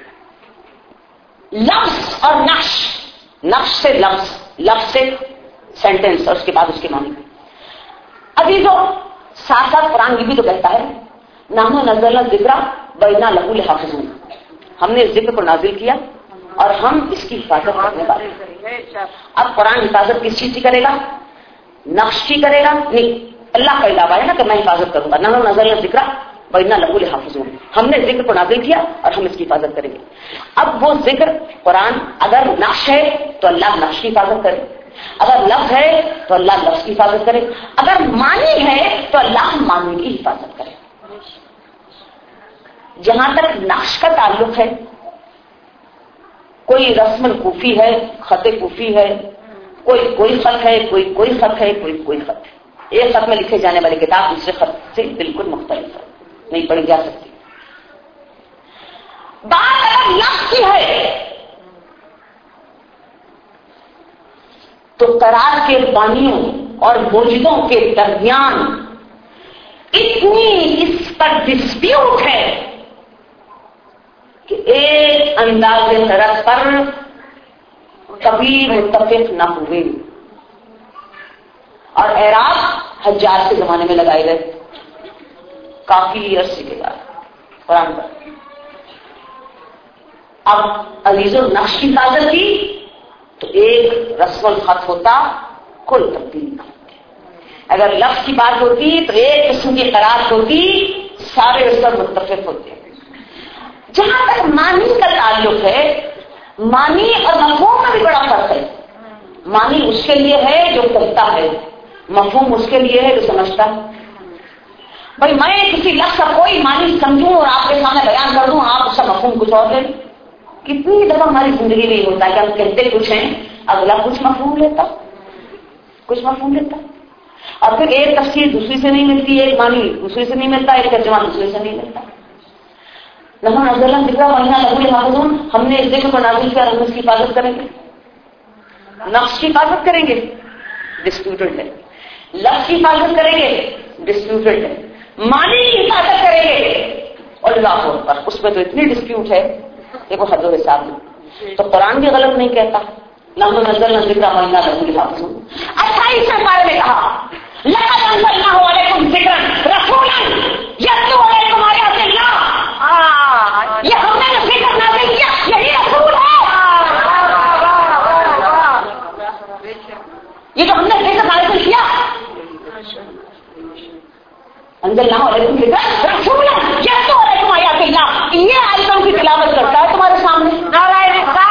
[SPEAKER 1] لفظ اور نقش، نقش سے لفظ، لفظ سے सेंटेंस और उसके बाद उसके मानी। अजीजों, साथ साथ कुरान ये भी तो कहता है नहनु नज़्ज़लना ज़िक्रा व इन्ना लहू लहाफ़िज़ून, हमने जिक्र को नाजिल किया और हम इसकी हिफाजत करने वाले हैं। अब कुरान हिफाजत किस चीज की करेगा? नक्श की करेगा? नहीं, अल्लाह का इलावा है ना कि मैं हिफाजत करूंगा। नहनु नज़्ज़लना ज़िक्रा व इन्ना लहू लहाफ़िज़ून, हमने जिक्र को नाजिल किया और हम इसकी हिफाजत करेंगे। अब वो जिक्र कुरान अगर नक्श है तो अल्लाह नक्श की हिफाजत करे, अगर लफ्ज है तो अल्लाह लफ्ज की हिफाजत करे, अगर मानी है तो अल्लाह मानी की हिफाजत करे। जहां तक नक्श का ताल्लुक है, कोई रस्म कूफी है, खत कूफी है, कोई कोई खत है, कोई कोई खत है, कोई कोई खत है। एक खत में लिखे जाने वाली किताब दूसरे खत से बिल्कुल मुख्तलिफ है, नहीं पढ़ी जा सकती। बात अगर लफ्ज की है तो करार के बानियों और मौजूदों के दरमियान इतनी इस पर डिस्प्यूट है कि एक अंदाज़े तरफ पर कभी मुत्तफिक न हुए। और एराब हज्जाज के जमाने में लगाए गए काफी अरसे के बाद कुरान पर। अब अजीजों नक्श की हिफाजत की तो एक रस्मुल खत होता, कोई तब्दीली न होती। अगर लफ्ज की बात होती तो एक किस्म की करार होती, सारे उस पर मुत्तफिक होते। जहां तक मानी का ताल्लुक है, मानी और मफहूम में भी बड़ा फर्क है। मानी उसके लिए है जो कहता है, मफहूम उसके लिए है जो समझता है। भाई मैं किसी लफ्ज का कोई मानी समझूं और आपके सामने बयान कर दूं, आप उसका मफहूम कुछ और ले। कितनी दफा हमारी जिंदगी में ये होता है कि हम कहते कुछ हैं, अगला कुछ मफहूम लेता, कुछ मफहूम लेता, और फिर एक तफसीर दूसरी से नहीं मिलती, एक मानी दूसरी से नहीं मिलता, एक तर्जुमा दूसरे से नहीं मिलता। नहनु नज़्ज़लना ज़िक्रा व इन्ना लहू लहाफ़िज़ून, हमने इस जिक्र को नाज़िल किया, हम इसकी हिफाजत करेंगे। नफ्स की हिफाजत करेंगे, डिस्प्यूटेड है। लफ्ज की हिफाजत करेंगे, डिस्प्यूटेड है। मानी की हिफाजत करेंगे, और अल्लाह पर उसमें तो इतनी डिस्प्यूट है, देखो हद और हिसाब में। तो कुरान भी गलत नहीं कहता, नहनु नज़्ज़लना ज़िक्रा व इन्ना लहू लहाफ़िज़ून। अट्ठाईसवें पारे में कहा लक़द अंज़लना अलैकुम ज़िक्रन रसूलन यत्लू अलैकुम आयातिल्लाह, ये हमने जो जिक्र नाज़िल किया यही रसूल है। ये जो हमने जिक्र नाज़िल किया, अंज़लना अलैकुम ज़िक्रन रसूलन यत्लू अलैकुम आयातिल्लाह, ये आयतों की तिलावत करता है तुम्हारे सामने। नाराए रिसालत,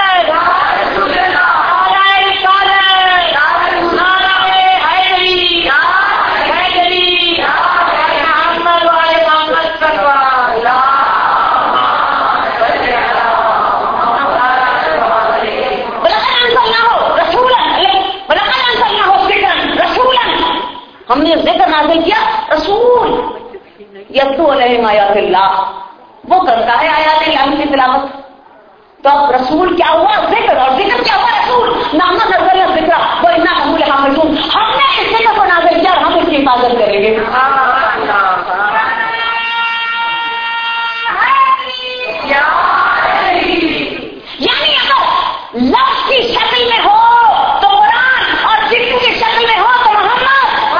[SPEAKER 1] हमने जिक्र नाज़िल किया रसूल यत्लू अलैहिम आयातिल्लाह, वो करता है आयातिल्लाह की तिलावत। तो अब रसूल क्या हुआ? जिक्र, और जिक्र क्या हुआ? रसूल। नहनु नज़्ज़लना ज़िक्रा व इन्ना लहू लहाफ़िज़ून, हमने इस जिक्र को नाज़िल किया और हम इसकी हिफाजत करेंगे। यानी अगर लफ्ज की शक्ल में हो तो कुरान और जिक्र की शक्ल में हो तो मोहम्मद।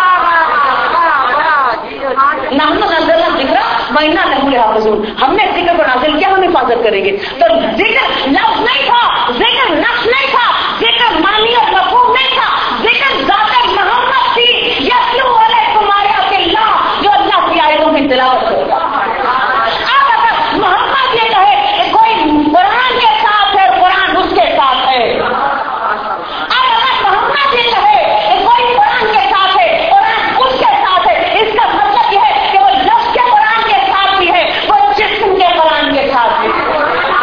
[SPEAKER 1] नहनु नज़्ज़लना ज़िक्रा व इन्ना लहू लहाफ़िज़ून, हमने जिक्र को नाज़िल किया, हम हिफाजत करेंगे। तो जिक्र लफ्ज नहीं था, जिक्र नफ्स नहीं था, जिक्र मानी और मफहूम नहीं था, जिक्र ज़ात मोहम्मद थी, यत्लू अलैकुम आयातिल्लाह, जो अल्लाह की आयतों की तिलावत करेगा। अब अगर मोहम्मद ये कहे कि कोई कुरान के साथ है, कुरान उसके साथ है, अब अगर मोहम्मद ये कहे कि कोई कुरान के साथ है, कुरान उसके साथ है, इसका मतलब यह है कि वो लफ्ज के कुरान के साथ भी है, वो जिस्म के कुरान के साथ भी है,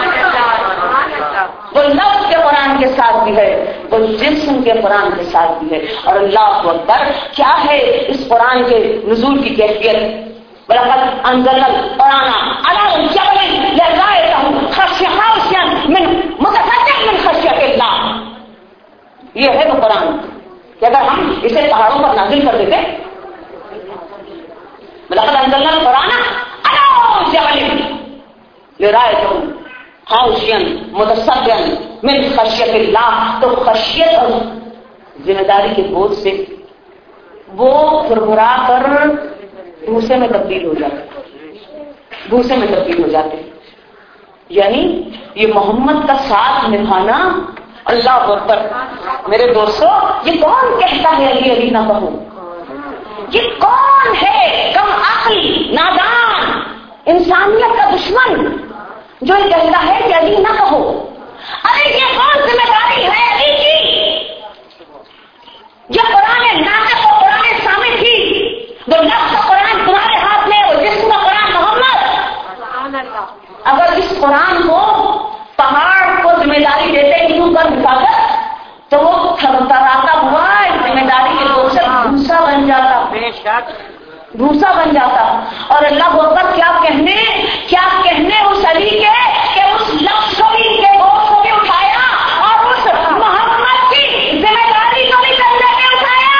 [SPEAKER 1] वो लफ्ज के कुरान के साथ भी है, वो जिस्म के कुरान के साथ भी है। और अल्लाह अकबर, क्या है इस कुरान के नुज़ूल की कैफियत? वलक़द अंज़लना कुरान अला जबलिन लरअयतहु खश्यअन मिन मुतफ़ज्जिरन मिन खश्यतिल्लाह, ये है वो कुरान कि अगर हम इसे पहाड़ों पर नाज़िल कर देते, वलक़द अंज़लना कुरान अला जबलिन लरअयतहु खश्यअन मुतफ़ज्जिरन मिन खश्यतिल्लाह, तो खशियत ذمہ داری کے بوجھ سے وہ بھربھرا کر بھوسے میں تبدیل ہو جاتے بھوسے میں تبدیل ہو جاتے یعنی یہ محمد کا ساتھ نبھانا. اللہ اکبر. میرے دوستو یہ کون کہتا ہے علی علی نہ کہو؟ یہ کون ہے کم عقل نادان انسانیت کا دشمن جو یہ کہتا ہے کہ علی نہ کہو؟ ارے یہ کون ذمہ داری ہے علی کی؟ یہ قرآن ناطق و قرآن سامع تھی. وہ لفظ کا قرآن تمہارے ہاتھ میں، وہ جسم کا قرآن محمد. اگر اس قرآن کو پہاڑ کو ذمہ داری دیتے کیوں کر حفاظت تو وہ تھرتھراتا ہوا ذمہ داری کے بوجھ سے بھوسا بن جاتا بھوسا بن جاتا. اور اللہ اکبر کیا کہنے کیا کہنے اس علی کے کہ اس لفظ کو بھی کے بوجھ کو بھی اٹھایا اور اس محمد کی ذمہ داری کو بھی کندھے پہ اٹھایا.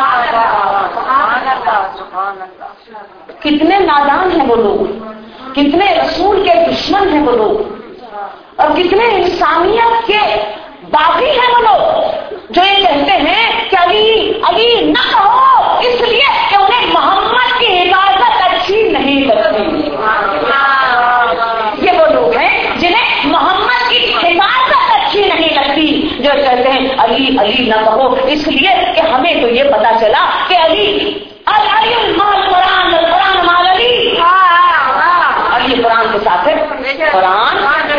[SPEAKER 1] کتنے نادان ہیں وہ لوگ، کتنے رسول کے دشمن ہیں وہ لوگ، اور کتنے انسانیت کے باغی ہیں وہ لوگ جو یہ کہتے ہیں کہ علی علی نہ کہو اس لیے کہ انہیں محمد کی حفاظت اچھی نہیں لگتی. یہ وہ لوگ ہیں جنہیں محمد کی حفاظت اچھی نہیں لگتی جو کہتے ہیں علی علی نہ کہو اس لیے کہ ہمیں تو یہ پتا چلا کہ علی علی مال قرآن قرآن مال علی علی قرآن کے ساتھ ہے. قرآن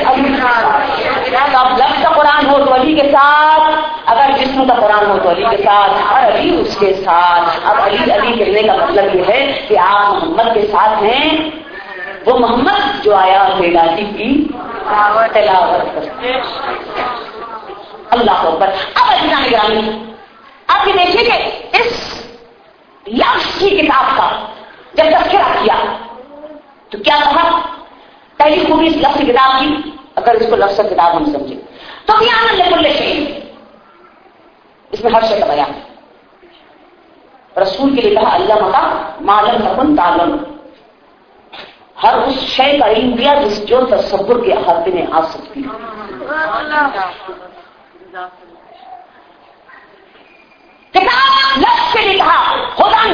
[SPEAKER 1] اب لفظ کا قرآن ہو تو علی کے ساتھ، اگر جسم کا قرآن ہو تو علی کے ساتھ، اور علی اس کے ساتھ. اب علی علی کہنے کا مطلب یہ ہے کہ آپ محمد کے ساتھ ہیں. وہ محمد جو آیا بیداری کی تلاوت کرتے. اللہ اکبر. اب عزیزان گرامی آپ یہ دیکھیے کہ اس لفظ کی کتاب کا جب تذکرہ کیا تو کیا کہا؟ پہلی خوبی اس لفظ کی کتاب کی، اگر اس کو لفظ کتاب ہم سمجھیں تو بیان لکل شیء، اس میں ہر شے کا بیان. رسول کے لیے کہا اللہ متا معلوم تکن تعلم، ہر اس شے کا علم دیا جس جو تصور کے احاطے میں آ سکتی ہے. کتاب لفظ کے لیے کہا خدن،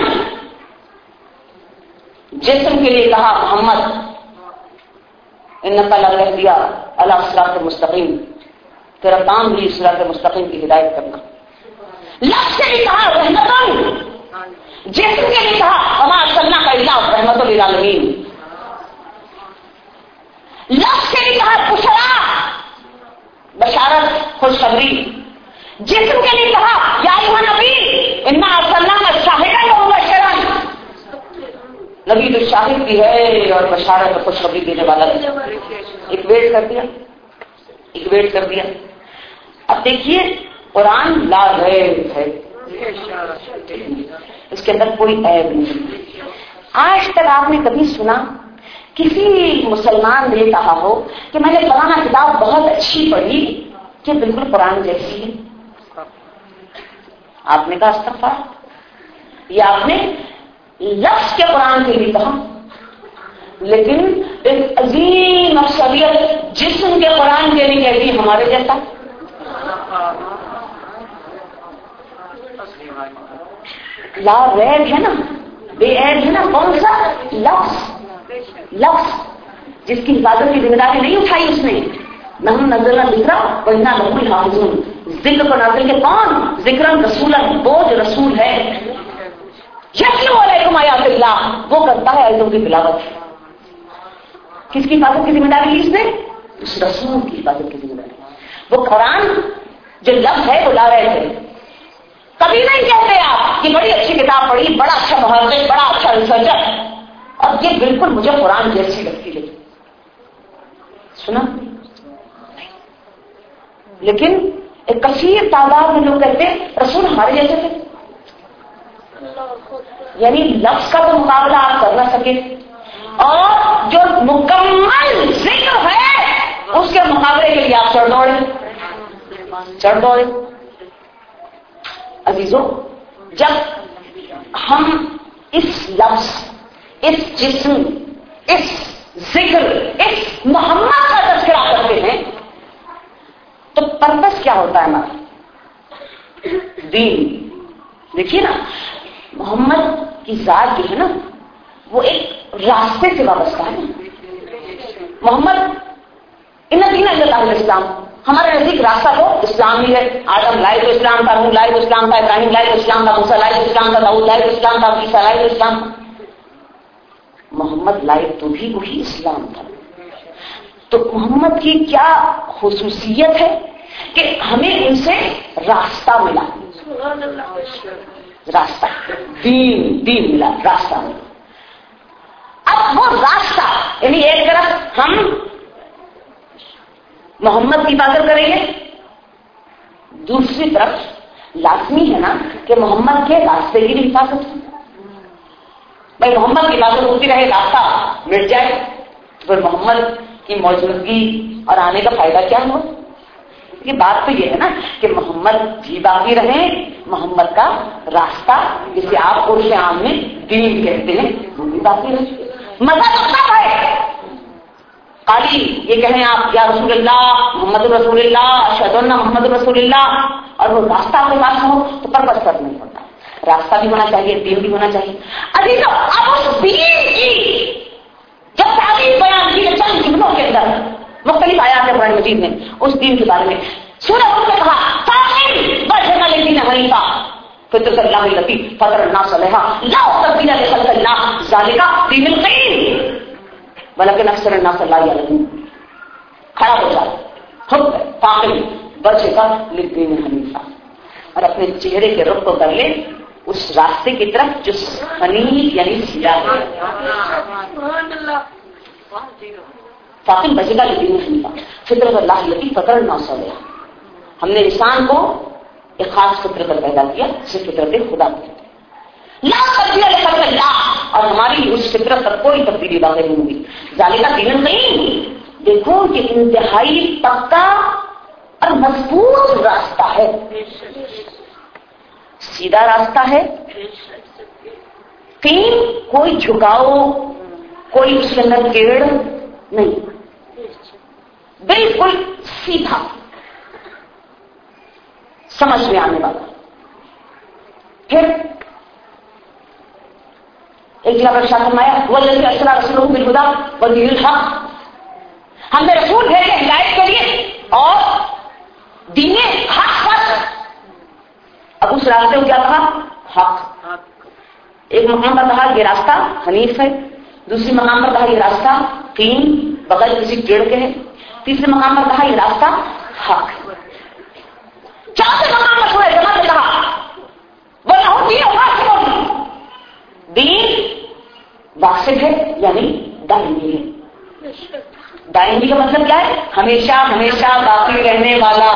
[SPEAKER 1] جسم کے لیے کہا محمد انکا لتہدی الی صراط مستقیم، تیرا کام بھی صراط مستقیم کی ہدایت کرنا. لفظ کے لیے کہا رحمتن، جسم کے لیے کہا وما ارسلناک الا رحمۃ للعالمین. لفظ کے لیے کہا بشرا، بشارت خوشخبری. جسم کے لیے کہا یا ایھا نبی انا ارسلناک شاہدا و مبشرا، نبی تو شاہد بھی ہے اور بشارت اور خوشخبری دینے والا ہے. ایک ویٹ کر دیا ایک ویٹ کر دیا اب دیکھیے قرآن لا ریب ہے، اس کے اندر کوئی عیب نہیں. آج تک آپ نے کبھی سنا کسی مسلمان نے کہا ہو کہ میں نے فلانا کتاب بہت اچھی پڑھی کہ بالکل قرآن جیسی ہے؟ آپ نے کہا استغفار. یا آپ نے لفظ کے قرآن کے لیے کہا، لیکن ایک عظیم اکثریت جسم کے قرآن کے لیے کہتی ہے ہمارے جیسا. لا ریب ہے نا، بے عیب ہے نا. کون سا لفظ لفظ جس کی حفاظت کی ذمہ داری نہیں اٹھائی اس نے. نحن نزلنا الذکر وإنا لہ لحافظون. ذکر کو نازل کے کون؟ ذکرن رسولا، وہ جو رسول ہے. یتلو علیکم آیات اللہ، وہ کرتا ہے آیتوں کی تلاوت. کس کی حفاظت کی ذمہ داری لی اس نے؟ اس رسول کی حفاظت کی ذمہ داری. وہ قرآن جو لفظ ہے وہ لا رہے تھے. کبھی نہیں کہتے آپ کہ بڑی اچھی کتاب پڑھی، بڑا اچھا محرر، بڑا اچھا ریسرچر، اور یہ بالکل مجھے قرآن جیسی لگتی ہے. سنا؟ لیکن ایک کثیر تعداد میں لوگ کہتے ہیں رسول ہمارے جیسے تھے. یعنی لفظ کا تو مقابلہ آپ کر نہ سکے، اور جو مکمل ذکر ہے اس کے مقابلے کے لیے آپ چڑھ دوڑے چڑھ دوڑے عزیزوں، جب ہم اس لفظ، اس جسم، اس ذکر، اس محمد کا تذکرہ کرتے ہیں تو پرپس کیا ہوتا ہے ہمارا؟ دین. دیکھیے نا محمد کی ذات جو ہے نا وہ ایک راستے سے وابستہ ہے. محمد ان دین اللہ الاسلام، ہمارے نزدیک راستہ تو اسلام ہی ہے. آدم لائے تو اسلام تھا، نوح لائے تو اسلام تھا، ابراہیم لائے تو اسلام تھا، موسیٰ لائے تو اسلام تھا، داؤد لائے تو اسلام تھا، عیسیٰ لائے تو اسلام تھا. محمد لائے تو بھی وہی اسلام تھا. تو محمد کی کیا خصوصیت ہے کہ ہمیں ان سے راستہ ملا، راستہ دین دین ملا، راستہ ملا. اب وہ راستہ یعنی ایک طرف ہم محمد کی عبادت کریں گے، دوسری طرف لازمی ہے نا کہ محمد کے راستے کی بھی حفاظت ہو. بھائی محمد کی عبادت ہوتی رہے، راستہ مٹ جائے تو پھر محمد کی موجودگی اور آنے کا فائدہ کیا ہو؟ یہ بات تو یہ ہے نا کہ محمد بھی باقی رہے، محمد کا راستہ جسے آپ عرف عام میں دین کہتے ہیں وہ بھی باقی رہے. مزہ تو سب ہے، خالی یہ کہیں آپ یا رسول اللہ محمد رسول اللہ اشہد ان محمد رسول اللہ اور وہ راستہ آپ کے پاس ہو تو پرپس کر نہیں ہوتا. راستہ بھی ہونا چاہیے، دین بھی ہونا چاہیے. ابھی تو اب اس دین کی جب تعلیم بیان کی چند جملوں کے اندر مختلف آیات قرآن مجید میں اس دین کے بارے میں سورہ نے کہا بڑھنا لیکن حنیفہ فطرت اللہ التی فطر الناس علیہا لا تبدیل لخلق اللہ ذالک دین القیم ولکن اکثر الناس لا یعلمون. کھڑا ہو جائے خود فاقل بچے کا لدین حنیفہ اور اپنے چہرے کے رخ کو کر لے اس راستے کی طرف جو حنیف یعنی سیدھا ہے. فاقل بچے کا لدین حنیفہ فطرت اللہ التی فطر الناس علیہا. ہم نے انسان کو ایک خاص فطرت پر پیدا کیا جسے فطرت خدا کہتے ہیں. لا تبدیل لخلق اللہ اور ہماری اس فطرت پر کوئی تبدیلی باقی نہیں ہوگی. ذالک دین القیم دیکھو کہ انتہائی پکا اور مضبوط راستہ ہے، سیدھا راستہ ہے. قیم کوئی جھکاؤ کوئی اس کے اندر ٹیڑھ نہیں، بالکل سیدھا سمجھ میں آنے والا. پھر ایک جگہ پر شاہ فرمایا والذی ارسل رسولہ بالہدی ودین الحق، ہم نے رسول بھیجے ہدایت کے لیے اور دین حق پر. اب اس راستے کو کیا کہا؟ حق. ایک مقام پر کہا یہ راستہ حنیف ہے، دوسری مقام پر کہا یہ راستہ قیم بغیر کسی ٹیڑھ کے ہے، تیسرے مقام پر کہا یہ راستہ حق. چوتھے مقام پر سورہ جمعہ نے کہا وَلَهُ دِينٌ وَاصِبٌ، دین واصب ہے یعنی دائمی ہے. دائمی کا مطلب کیا ہے؟ ہمیشہ ہمیشہ باقی رہنے والا،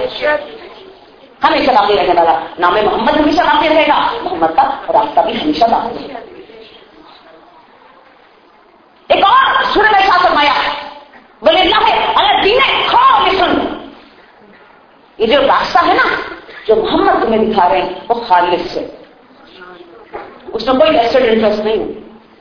[SPEAKER 1] ہمیشہ باقی رہنے والا. نام محمد ہمیشہ باقی رہے گا، محمد کا راستہ بھی ہمیشہ باقی رہے گا. ایک اور سورہ میں کیا فرمایا وَلِلَّهِ عَلَى الدِّينِ خَالِصٌ، یہ جو راستہ ہے نا جو محمد تمہیں دکھا رہے ہیں وہ خالص ہے، اس میں کوئی ایسڈ انٹرسٹ نہیں ہے.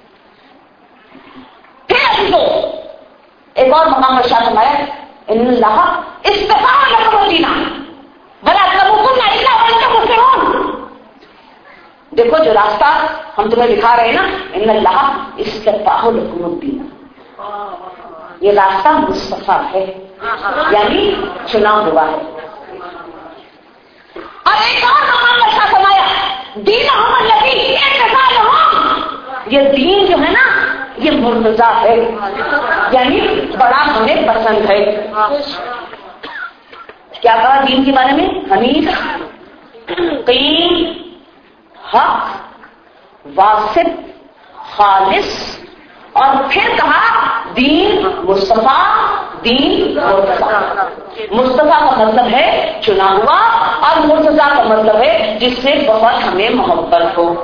[SPEAKER 1] پھر ابھی تو ایک اور مقام پر شاہ فرمایا ان اللہ اصطفیٰ لکم الدین ولا تموتن الا وانتم مسلمون. دیکھو جو راستہ ہم تمہیں دکھا رہے ہیں نا ان اللہ اصطفیٰ لکم الدین، یہ راستہ مصطفیٰ ہے یعنی چنا ہوا ہے. اور ایک اور مقام پر شاہ فرمایا دین ہم الذی اتخذهم، یہ دین جو ہے نا یہ مرتضی ہے یعنی بڑا ہمیں پسند ہے. کیا کہا دین کے بارے میں؟ حنیف، قیم، حق، واصب، خالص، اور پھر کہا دین مصطفیٰ، دین مرتضی. مصطفیٰ کا مطلب ہے چنا ہوا اور مرتضی کا مطلب ہے جس سے بہت ہمیں محبت ہو،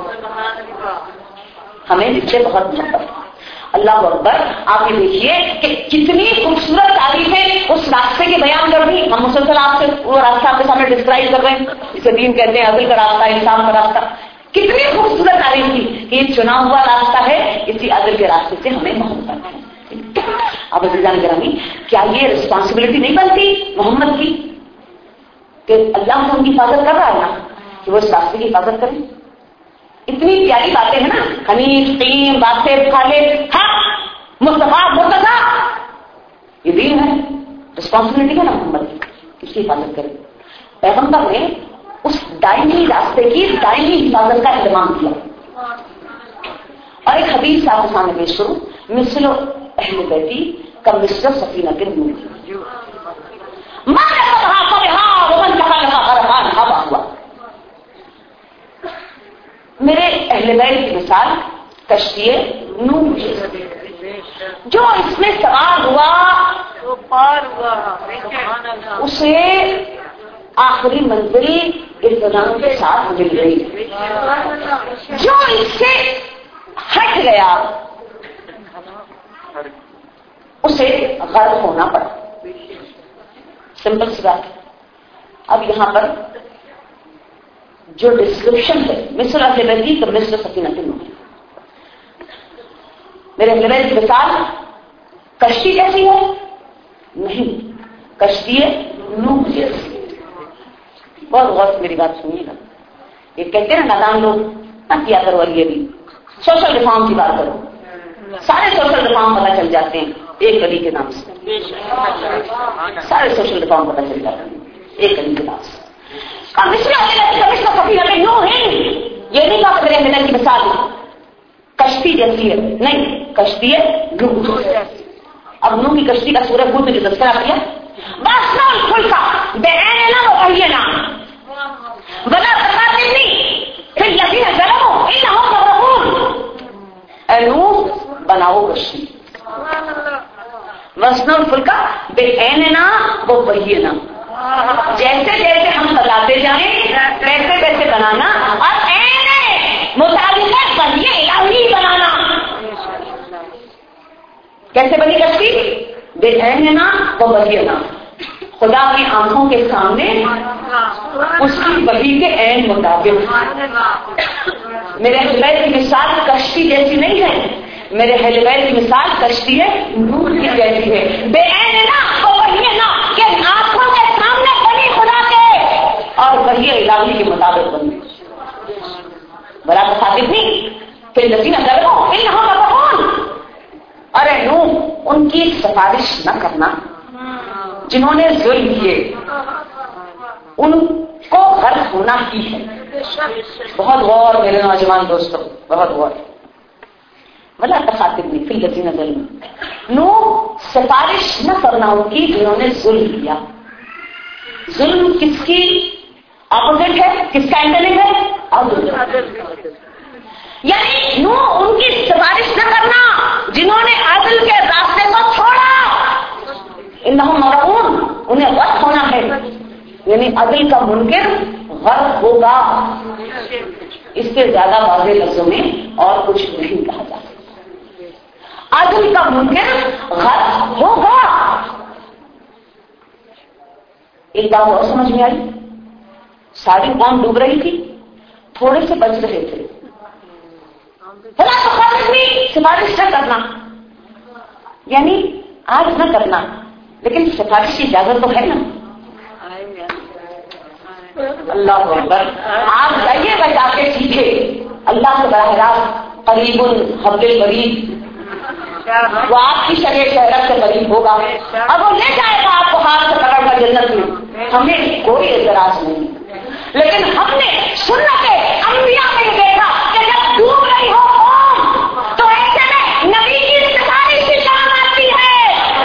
[SPEAKER 1] ہمیں جس سے بہت محبت ہو. اللہ اکبر. آپ یہ دیکھیے کہ کتنی خوبصورت تعریفیں اس راستے کے بیان کر دی. ہم مسلسل آپ سے وہ راستہ آپ کے سامنے ڈسکرائب کر رہے ہیں جسے دین کہتے ہیں، عدل کا راستہ، انسان کا راستہ. کتنی خوبصورت تعریف کی کہ یہ چنا ہوا راستہ ہے، اسی عدل کے راستے سے ہمیں محبت ہے. اب عزیزان گرامی کیا یہ رسپانسبلٹی نہیں بنتی محمد کی کہ اللہ تو ان کی حفاظت کر رہا ہے نا، کہ وہ اس راستے کی حفاظت کریں. اتنی پیاری باتیں ہیں نا، حنیف قیم باتیں کھالے حق مصطفیٰ مرتضیٰ، یہ دین ہے، رسپانسبلٹی ہے نا محمد کی، اس کی حفاظت کریں. پیغمبر نے اس دائمی راستے کی دائمی حفاظت کا اہتمام کیا. اور ایک حدیث آپ کے سامنے پیش کروں، مثل اہل بیتی کا مثل سفینہ کے نور، میرے اہل بیت کی مثال کشتی نوح جو اس میں سوار ہوا وہ پار ہوا، اسے آخری منزل اطمینان کے ساتھ مل گئی. جو اس سے ہٹ گیا اسے غرق ہونا پڑا. سمپل سی بات. اب یہاں پر جو ڈسکرپشن ہے مثل اہل بیت کا مثل سفینہ کے نوح، میرے اہل بیت کی مثال کشتی جیسی ہے نہیں، کشتی نوح جیسی. بہت غور سے میری بات سنیے گا. یہ کہتے ہیں نا نادان لوگ نہ کیا کرو، اور یہ بھی سوشل ریفارم کی بات کرو، سارے سوشل ریفارم پتہ چل جاتے ہیں ایک گلی کے نام سے. سارے سوشل ریفارم پتہ چل جاتے ہیں ایک گلی کے نام سے. یہ نہیں کہا میرے ملن کی مثال کشتی جیسی ہے، نہیں، کشتی ہے نوح. اب نوح کی کشتی کا سورہ ہود میں جو تذکرہ کیا، بناؤ کشتی وسنا فلکا بے ایننا وہ بہینا، جیسے جیسے ہم بتاتے جائیں ویسے ویسے بنانا، اور مطابق بنیے الہی بنانا. کیسے بنی کشتی؟ بے ایننا وہ بہینا، خدا کی آنکھوں کے سامنے اس کی وحی کے عین مطابق. میرے اہل بیت کی مثال کشتی جیسی نہیں ہے، میرے اہل بیت کی مثال کشتی ہے نور کی جیسی ہے. بے عین نا وہ وحی نا کہ آنکھوں کے سامنے بنی خدا کے اور وحی الہی کے مطابق بنی. بڑا مخاطب نہیں پھر لذین ظلموا انہم مغرقون. ارے نوح ان کی سفارش نہ کرنا جنہوں نے ظلم کیے، ان کو غرق ہونا ہی ہے. بہت غور میرے نوجوان دوستوں، بہت غور. بلا تخاطب نہیں فی الذین ظلموا، نوح سفارش نہ کرنا ان کی جنہوں نے ظلم کیا. ظلم کس کی اپوزٹ ہے، کس کا اینٹونیم ہے؟ عدل. یعنی نوح ان کی سفارش نہ کرنا جنہوں نے عدل کے راستے کو چھوڑا. انہم مغرقون، انہیں غرق ہونا ہے، یعنی عدل کا منکر غرق ہوگا. اس سے زیادہ واضح لفظوں میں اور کچھ نہیں کہا جا سکتا. عدل کا منکر غرق ہوگا. ایک بات اور سمجھ میں آئی، ساری قوم ڈوب رہی تھی، تھوڑے سے بچ رہے تھے. سفارش نہ کرنا یعنی آج نہ کرنا، لیکن سفارش کی اجازت تو ہے نا. اللہ اکبر. آپ جائیے گا جا کے سیکھے اللہ سے براہ راست قریب الحبل قریب، وہ آپ کی شرع شہرت سے قریب ہوگا، اب وہ لے جائے گا آپ کو ہاتھ سے پکڑ کر جنت میں. ہمیں کوئی اعتراض نہیں، لیکن ہم نے سنت انبیاء میں دیکھا کہ جب ڈوب رہی ہو قوم تو ایسے میں نبی کی سفارش کی کام آتی ہے.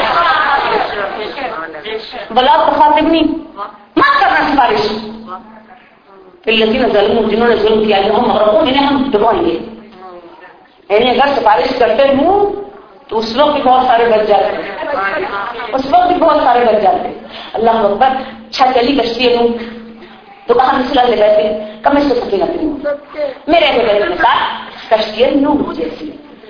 [SPEAKER 1] بلا تخاطب نہیں، مت کرنا سفارش. پھر الذین ظلموا، جنہوں نے ظلم کیا انہم مغرقون، انہیں ہم ڈبوئیں گے. یعنی اگر سفارش کرتے ہوں تو اس وقت بھی بہت سارے بچ جاتے ہیں، اس وقت بھی بہت سارے بچ جاتے ہیں. اللہ اکبر. اچھا چلی کشتی ہے تو کہاں مثل اہل بیت کا مثل سفینہ کے نوح، میرے اہل بیت کے ساتھ کشتی نوح جیسی.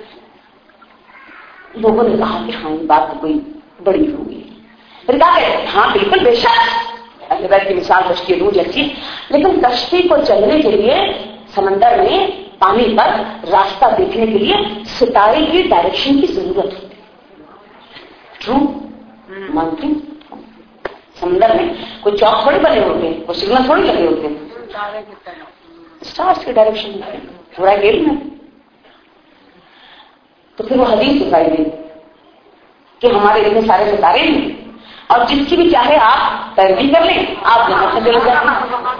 [SPEAKER 1] لوگوں نے کہا کہ ہاں بات کوئی بڑی ہوگی. پھر کہا کہ ہاں بالکل بے شک اہل بیت کی مثال کشتی نوح جیسی، لیکن کشتی کو چلنے کے لیے سمندر میں پانی پر راستہ دیکھنے کے لیے ستارے کی ڈائریکشن کی ضرورت ہوتی ہے. ٹرو مانتی. سمندر میں کوئی چوک تھوڑی بنے ہوتے ہیں، کوئی سگنل تھوڑی لگے ہوتے ہیں. اسٹارس کے ڈائریکشن میں پورا گیل میں. تو پھر وہ حدیث دکھائی دی کہ ہمارے اتنے سارے ستارے ہیں اور جس کی بھی چاہے آپ پیروی کر لیں آپ جہاں سے چلے جائیں.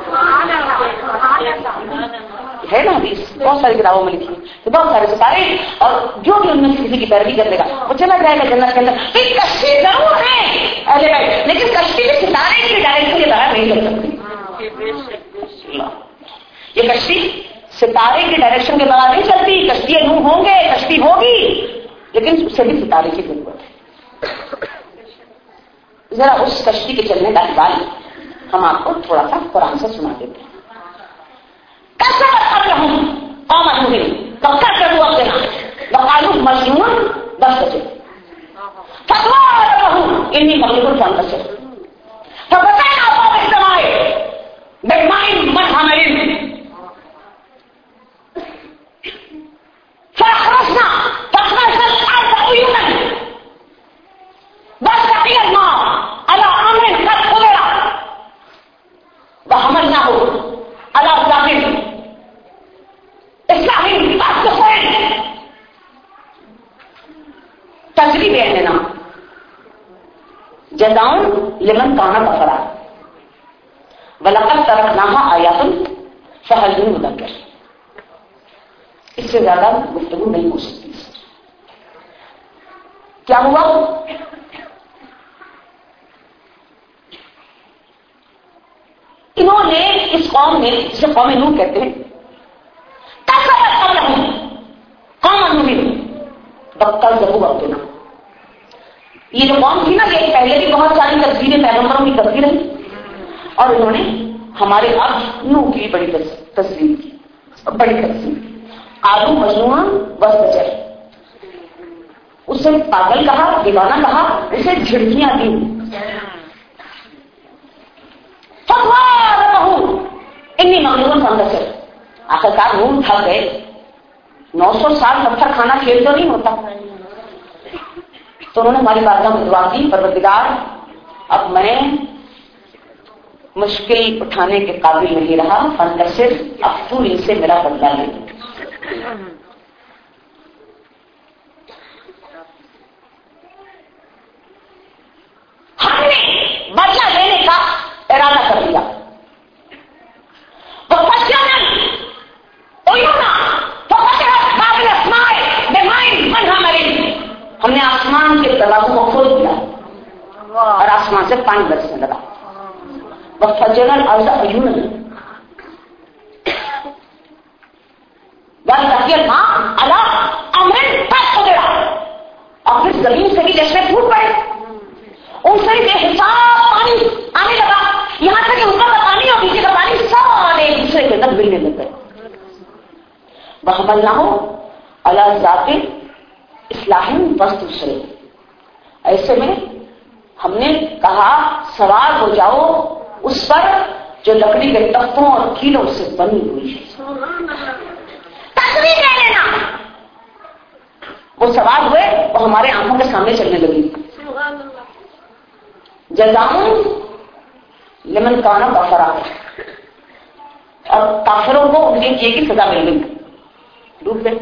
[SPEAKER 1] ہے نا حدیث بہت ساری کتابوں میں لکھی کہ بہت سارے ستارے اور جو بھی ان میں سے کسی کی پیروی کر لے گا وہ چلا جائے گا جنت کے اندر. کشتی ضرور ہے اہل بیت لیکن کشتی میں ستارے کی ڈائریکشن کے بغیر نہیں چل سکتی. یہ کشتی ستارے کی ڈائریکشن کے بغیر نہیں چلتی. کشتی نوح ہوں گے کشتی ہوگی لیکن اس سے بھی ستارے کی ضرورت ہے. ذرا اس کشتی کے چلنے کا حال ہم آپ کو تھوڑا سا قرآن سے سنا دیتے ہیں. کیسا قبل ہوں قوم نوح کب تک کروں اپنے وقالوا مجنون دس بجے فتویٰ رہوں انی مغلوب فانتصر فبطینا فوق السماء بماء منهمر فأخرجنا فأخرجنا الأرض عيونا واستقي الماء على أمر قد قدر وحملناه على ذات اسلامی بات کو سوئے تجریب اہلنا جزاؤں لمن کانا کفرا ولقد ترکناہا آیات فہل من مدکر. اس سے زیادہ گفتگو نہیں ہو سکتی. کیا ہوا؟ انہوں نے اس قوم نے جسے قوم نوح کہتے ہیں یہ جو قوم تھی نا یہ پہلے بھی بہت ساری تصویریں پیغمبروں کی تصویر ہیں اور انہوں نے ہمارے اب نوح کی بڑی تصویر کی بڑی تصویر آلو مجنون بس بچے اسے پاگل کہا دیوانہ کہا اسے جھڑکیاں دی. انی مغلوب فانتصر. آخرکار نوح تھک گئے. نو سو سال پتھر کھانا کھیل تو نہیں ہوتا. تو انہوں نے ہماری بارگاہ میں دعا کی پروردگار اب میں مشکل اٹھانے کے قابل نہیں رہا فانتصر اب تو ان سے میرا بدلہ لے. ہم نے بدلہ لینے کا ارادہ کر دیا. ہم نے آسمان کے دروازوں کو کھول دیا اور آسمان سے پانی برسنے لگا. وفجرنا الارض عیونا والتقی الماء علی امر قد قدر. اور پھر زمین سے بھی چشمے پھوٹ پڑے ان سے بے حساب پانی آنے لگا یہاں تک کہ اوپر کا پانی اور نیچے کا پانی سارے ایک دوسرے کے اندر ملنے لگ گئے. وحملناہ علی ذات اصلاح وسط دوسرے. ایسے میں ہم نے کہا سوار ہو جاؤ اس پر جو لکڑی کے تختوں اور کیلوں سے بنی ہوئی ہے. تصویر لے لینا. وہ سوار ہوئے وہ ہمارے آنکھوں کے سامنے چلنے لگی. جزاؤں لمن کانا کافرا اور کافروں کو ان کے کیے کی سزا مل گئی. ڈوب گئے.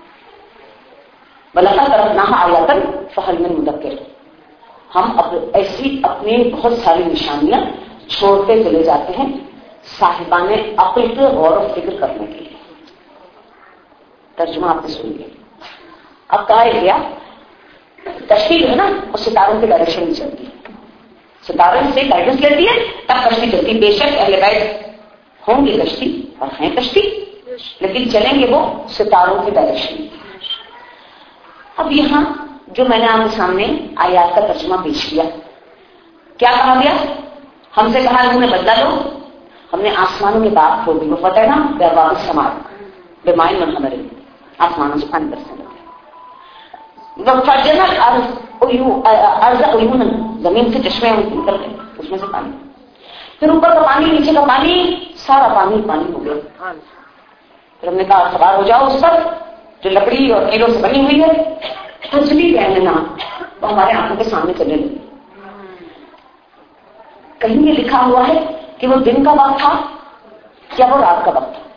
[SPEAKER 1] بلکہ ترکناہا آیاتن فہل من مدکر. ہم اب ایسی اپنی بہت ساری نشانیاں چھوڑتے چلے جاتے ہیں صاحبان عقل کے غور و فکر کرنے کے لیے. ترجمہ آپ نے سن لیا. اب کہا گیا کشتی ہے نا وہ ستاروں کے ڈائریکشن میں چلتی ہے. ستاروں سے گائیڈنس لیتی ہے تب کشتی چلتی. بے شک اہل بیت ہوں گے کشتی اور ہیں کشتی لیکن چلیں گے وہ ستاروں کے ڈائریکشن میں. اب یہاں جو میں نے آپ کے سامنے آیات کا ترجمہ پیش کیا کیا کہا گیا؟ ہم سے کہا انہوں نے بدلا لو. ہم نے آسمانوں کی بات کھول دی. وہ پتہ ہے نا بیروا السماء بماء منہمر. آسمانوں سے پانی برسنے لگا. وفجرنا الارض عیونا. زمین سے چشمے نکل گئے اس میں سے پانی. پھر اوپر کا پانی نیچے کا پانی سارا پانی پانی ہو گیا. پھر ہم نے کہا سوار ہو جاؤ اس پر جو لکڑی اور کیلوں سے بنی ہوئی ہے. تجلی کہنا وہ ہمارے آنکھوں کے سامنے چلنے لگی. کہیں یہ لکھا ہوا ہے کہ وہ دن کا وقت تھا کیا وہ رات کا وقت تھا.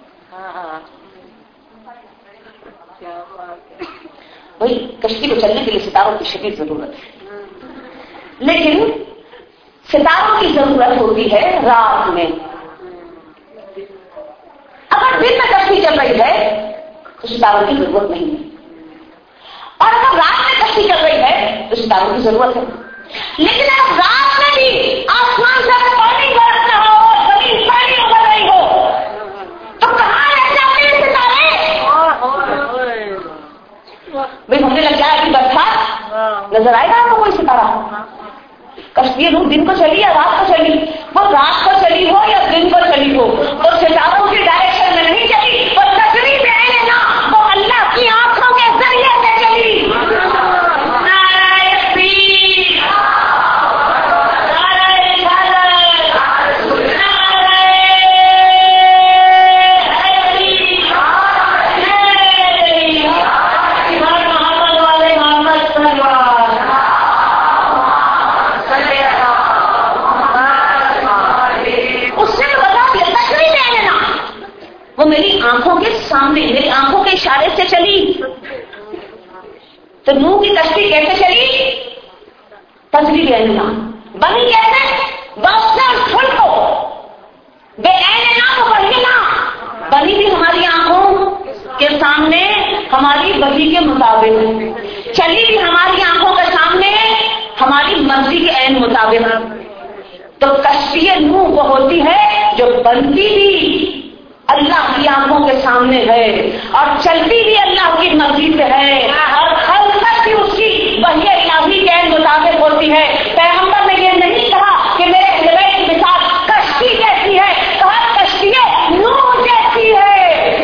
[SPEAKER 1] بھائی کشتی کو چلنے کے لیے ستاروں کی شدید ضرورت ہے، لیکن ستاروں کی ضرورت ہوتی ہے رات میں. اگر دن میں کشتی چل رہی ہے تو ستاروں کی ضرورت نہیں ہے، اور اگر رات میں کشتی چل رہی ہے تو ستاروں کی ضرورت ہے. لیکن اگر رات میں بھی آسمان سے پانی برس رہا ہو اور زمین پانی ابل رہی ہو تو کہاں رہ جاتے ہیں ستارے؟ بھائی ہم نے لگ جائے کہ برسات نظر آئے گا تو کوئی ستارہ. کشتی نور دن کو چلی یا رات کو چلی، وہ رات کو چلی ہو یا دن کو چلی ہو، وہ ستاروں کی ڈائریکشن میں نہیں چلی، وہ تجری میں ہے نا، وہ اللہ کی آنکھوں کے ذریعے سے چلی. وہ میری آنکھوں کے سامنے میری آنکھوں کے اشارے سے چلی. تو نوح کی کشتی کیسے چلی؟ تجری بعیننا. بنی کیسے؟ باؤسر فل کو بے عیننا تو بنینا. بنی بھی ہماری آنکھوں کے سامنے ہماری وحی کے مطابق، چلی بھی ہماری آنکھوں کے سامنے ہماری مرضی کے عین مطابق. تو کشتی نوح وہ ہوتی ہے جو بنتی بھی اللہ کی آنکھوں کے سامنے ہے اور چلتی بھی اللہ کی مرضی سے ہے، اور خلقت بھی اس کی وحی الہی کے مطابق ہوتی ہے. پیغمبر نے یہ نہیں کہا کہ میرے اہل بیت کی مثال کشتی جیسی ہے، کہا کشتی نور جیسی ہے.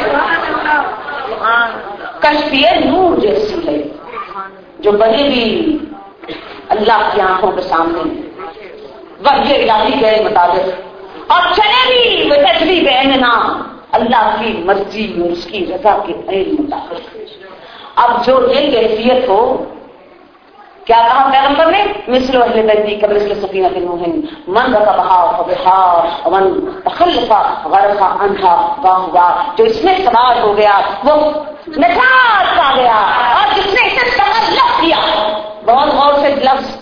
[SPEAKER 1] کشتی نور جیسی ہے جو بنے بھی اللہ کی آنکھوں کے سامنے وحی الہی کے مطابق، اور چلے بھی وہ تجری بعیننا اللہ کی مرضی اور اس کی رضا کے عین مطابق. اب جو یہ کیفیت ہو، کیا کہا پیغمبر نے؟ مثل اہل بیتی کمثل سفینۃ نوح من رکبها فبها ومن تخلف غرق عنها فهو. جو اس میں سوار ہو گیا وہ نجات پا گیا، اور جس نے اسے تکلف کیا، بہت غور سے لفظ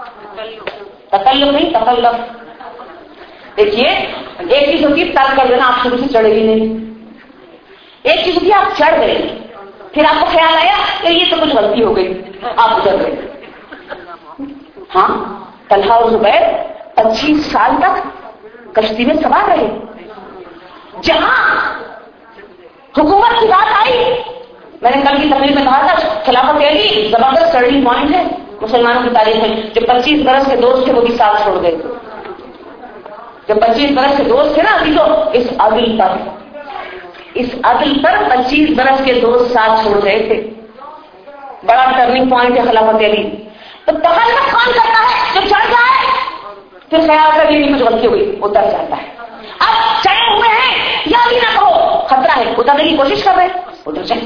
[SPEAKER 1] تکلف نہیں تکلف. دیکھیے ایک چیز ہوتی ہے ترک کر دینا، آپ شروع سے چڑھے ہی نہیں. ایک چیز ہوتی ہے آپ چڑھ گئے، پھر آپ کو خیال آیا کہ یہ تو کچھ غلطی ہو گئی، آپ چڑھ گئے. ہاں طلحہ اور زبیر پچیس سال تک کشتی میں سوار رہے. جہاں حکومت کی بات آئی، میں نے کل کی تقریر میں کہا تھا خلافت علی زبردست ٹرننگ پوائنٹ ہے مسلمانوں کی تاریخ میں. جو پچیس برس کے دوست تھے وہ بھی ساتھ چھوڑ گئے. جو پچیس برس کے دوست تھے نا ابھی تو اس عدل پر اس عدل پر پچیس برس کے دوست ساتھ چھوڑ گئے تھے. بڑا ٹرننگ پوائنٹ ہے خلافت علی. تو تکلف کون کرتا ہے؟ جو چڑھ جائے پھر خیال کر لیے کچھ غلطی ہوئی اتر جاتا ہے. اب چڑھے ہوئے ہیں یا بھی نہ کہو خطرہ ہے، اترنے کی کوشش کر رہے اتر جائے،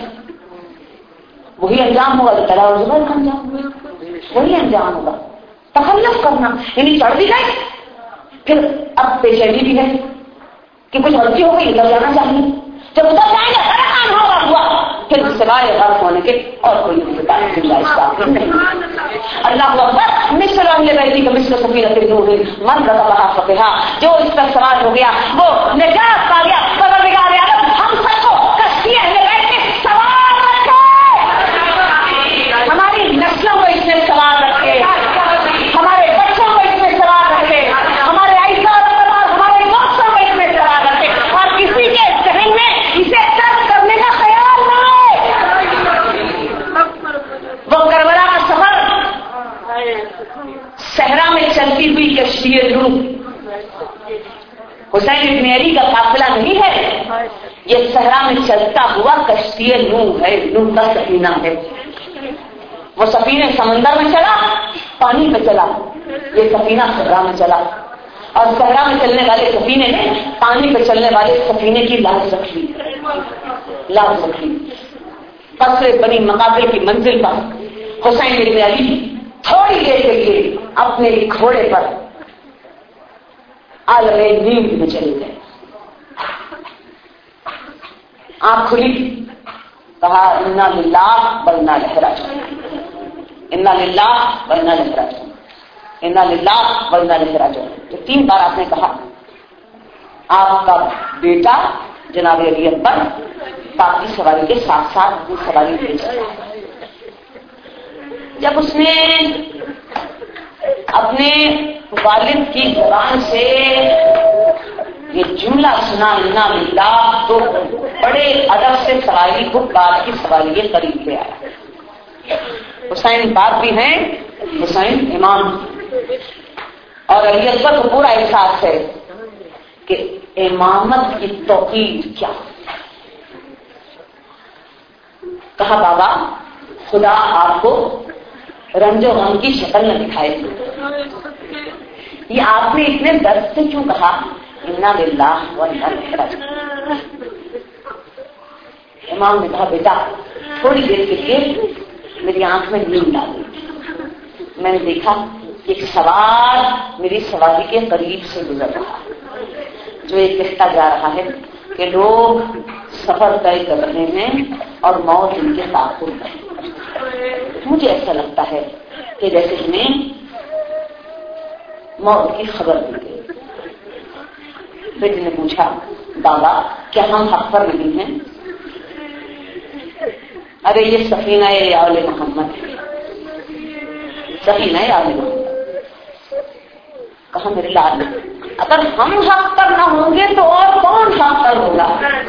[SPEAKER 1] وہی انجام ہوگا جو طلحہ اور زبیر کا انجام ہوگا، وہی انجام ہوگا. تکلف کرنا یعنی چڑھ بھی گئے، پھر اب پیشگی بھی ہے کہ کچھ غلطی ہو گئی ادھر جانا چاہیے. جب ادھر جائیں گے بڑا کام ہوگا ہوا، پھر سوائے غرق ہونے کے اور کوئی نہیں. اللہ اکبر. مثل اہل بیت کمثل سفینۃ نوح من رکبها فبها. جو اس پر سوار ہو گیا وہ نجات پا گیا. پروردگار عالم ہم سب کو کشتی اہل بیت میں سوار رکھے، ہماری نسلوں کو اس میں سوار رکھے، ہمارے بچوں کو اس میں سوار رکھے، ہمارے ایسا ہمارے دوستوں کو اس میں سوار رکھے، اور کسی کے ذہن میں اسے ترک کرنے کا خیال نہ آئے. وہ کربلا کا سفر صحرا میں چلتی ہوئی کشتی نوح، حسین ابن علی کا قافلہ نہیں ہے، یہ صحرا میں چلتا ہوا کشتی نوح ہے، نوح کا سفینہ ہے. وہ سفینہ سمندر میں چلا، پانی پہ چلا، یہ سفینہ صحرا میں چلا، اور صحرا میں چلنے والے سفینے نے پانی پہ چلنے والے سفینے کی لاج رکھی لاج رکھی قصر بنی مقابل کی منزل پر حسین ابن علی تھوڑی دیر کے لیے اپنے گھوڑے پر عالم نیند میں چلے گئے. آنکھ کھلی، کہا انا للہ و انا الیہ راجعون، انا للہ و انا الیہ راجعون، انا للہ و انا الیہ راجعون. تو تین بار آپ نے کہا. آپ کا بیٹا جناب علی اکبر باقی سواری کے ساتھ ساتھ اپنی سواری بھیج رہا ہے. جب اس نے اپنے والد کی زبان سے یہ جملہ سنا انا للہ، تو بڑے ادب سے سواری کو بعد کی سواری کے قریب لے آیا. حسین باپ بھی ہیں، حسین امام، اور علی اکبر کو پورا احساس ہے کہ امامت کی توقیر کیا. کہا بابا خدا آپ کو رنج و غم کی شکل نہ دکھائے. یہ آپ نے اتنے درد سے کیوں کہا انا للہ و انا الیہ راجعون؟ امام نے کہا بیٹا تھوڑی دیر کے لیے میری آنکھ میں نیند آ گئی. میں نے دیکھا ایک سوار میری سواری کے قریب سے گزر رہا ہے، جو یہ کہتا جا رہا ہے کہ لوگ سفر طے کر رہے ہیں اور موت ان کے تعاقب ہے. مجھے ایسا لگتا ہے کہ جیسے ہمیں موت کی خبر دی گئی. بیٹے نے پوچھا بابا کیا ہم حق پر نہیں ہیں؟ ارے یہ سفینہ آل محمد ہے، سفینہ آل محمد. کہا میرے لال اگر ہم حق پر نہ ہوں گے تو اور کون حق پر ہوگا؟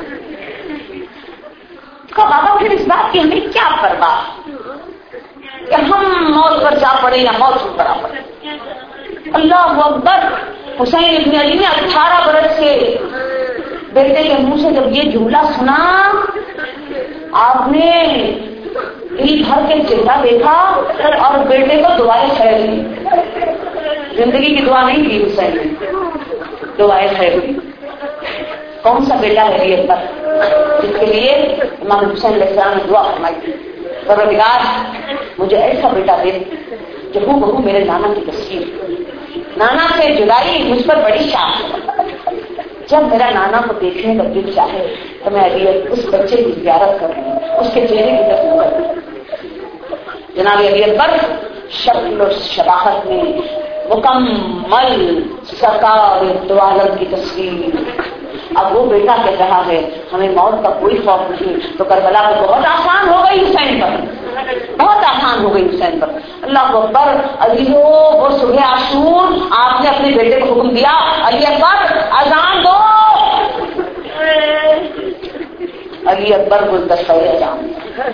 [SPEAKER 1] کہا بابا پھر اس بات کی ہمیں کیا پرواہ کہ ہم موت پر جا پڑے یا موت پر آ پڑے. اللہ اکبر. حسین ابن علی نے اٹھارہ برس کے بیٹے کے منہ سے جب یہ جملہ سنا، آپ نے دل بھر کے چہرہ دیکھا اور بیٹے کو دعائیں خیر دی. زندگی کی دعا نہیں دی حسین نے، دعائیں خیر دی. کون سا بیٹا ہے علی اکبر جس کے لیے امام حسین علیہ السلام نے دعا فرمائی تھی پروردگار مجھے ایسا بیٹا دے جو ہو بہو میرے نانا کی تصویر. نانا سے جدائی مجھ پر بڑی شان ہے. جب میرا نانا کو دیکھنے کا دل چاہے تو میں علی اس بچے کی زیارت کروں، اس کے چہرے کی طرف کروں. جناب علی اکبر شکل و شباہت میں مکمل سرکار دو عالم کی تصویر. اب وہ بیٹا کہہ رہا ہے ہمیں موت کا کوئی خوف نہیں، تو کربلا میں بہت آسان ہو گئی حسین پر، بہت آسان ہو گئی حسین پر. اللہ اکبر. علی وہ صبح عاشور آپ نے اپنے بیٹے کو حکم دیا علی اکبر اذان دو. علی اکبر گلدستہ اذان،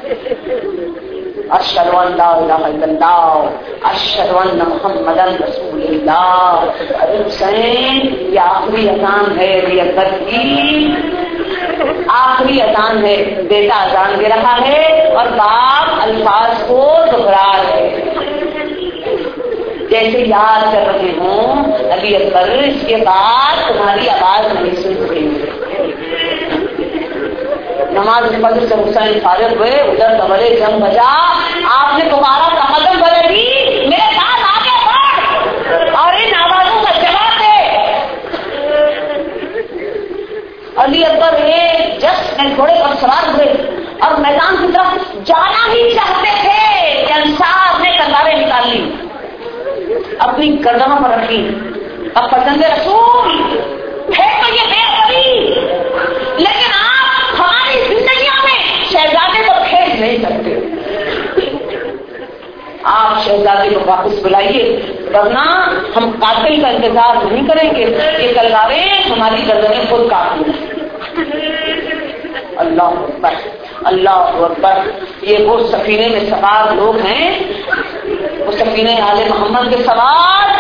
[SPEAKER 1] اشہد ان لا الہ الا اللہ اشہد ان محمد رسول اللہ. حسین یہ آخری اذان ہے علی اکبر کی، آخری اذان ہے. بیٹا اذان دے رہا ہے اور باپ الفاظ کو دہرا رہے جیسے یاد کر رہے ہوں علی اکبر اس کے بعد تمہاری آواز نہیں سن سکیں. نماز فجر سے حسین فارغ ہوئے، ادھر کمرے جنگ بجا. آپ نے تمہارا تقدم بلدی میرے ساتھ آگے بڑھ اور ان آوازوں کا جواب دے. علی اکبر ایک جس میں گھوڑے پر سوار ہوئے اور میدان کی طرف جانا ہی چاہتے تھے کہ انصار نے کنداریں نکال لی، اپنی گردنوں پر رکھی. اب پسند رسول ہے تو یہ بے قدری، لیکن آپ ہماری زندگیوں میں شہزادے کو کھینچ نہیں سکتے. آپ شہزادے کو واپس بلائیے ورنہ ہم قاتل کا انتظار نہیں کریں گے. یہ تلواریں ہماری گردنیں خود کاٹ لیں. اللہ اکبر اللہ اکبر. یہ وہ سفینے میں سوار لوگ ہیں، وہ سفینے آل محمد کے سوار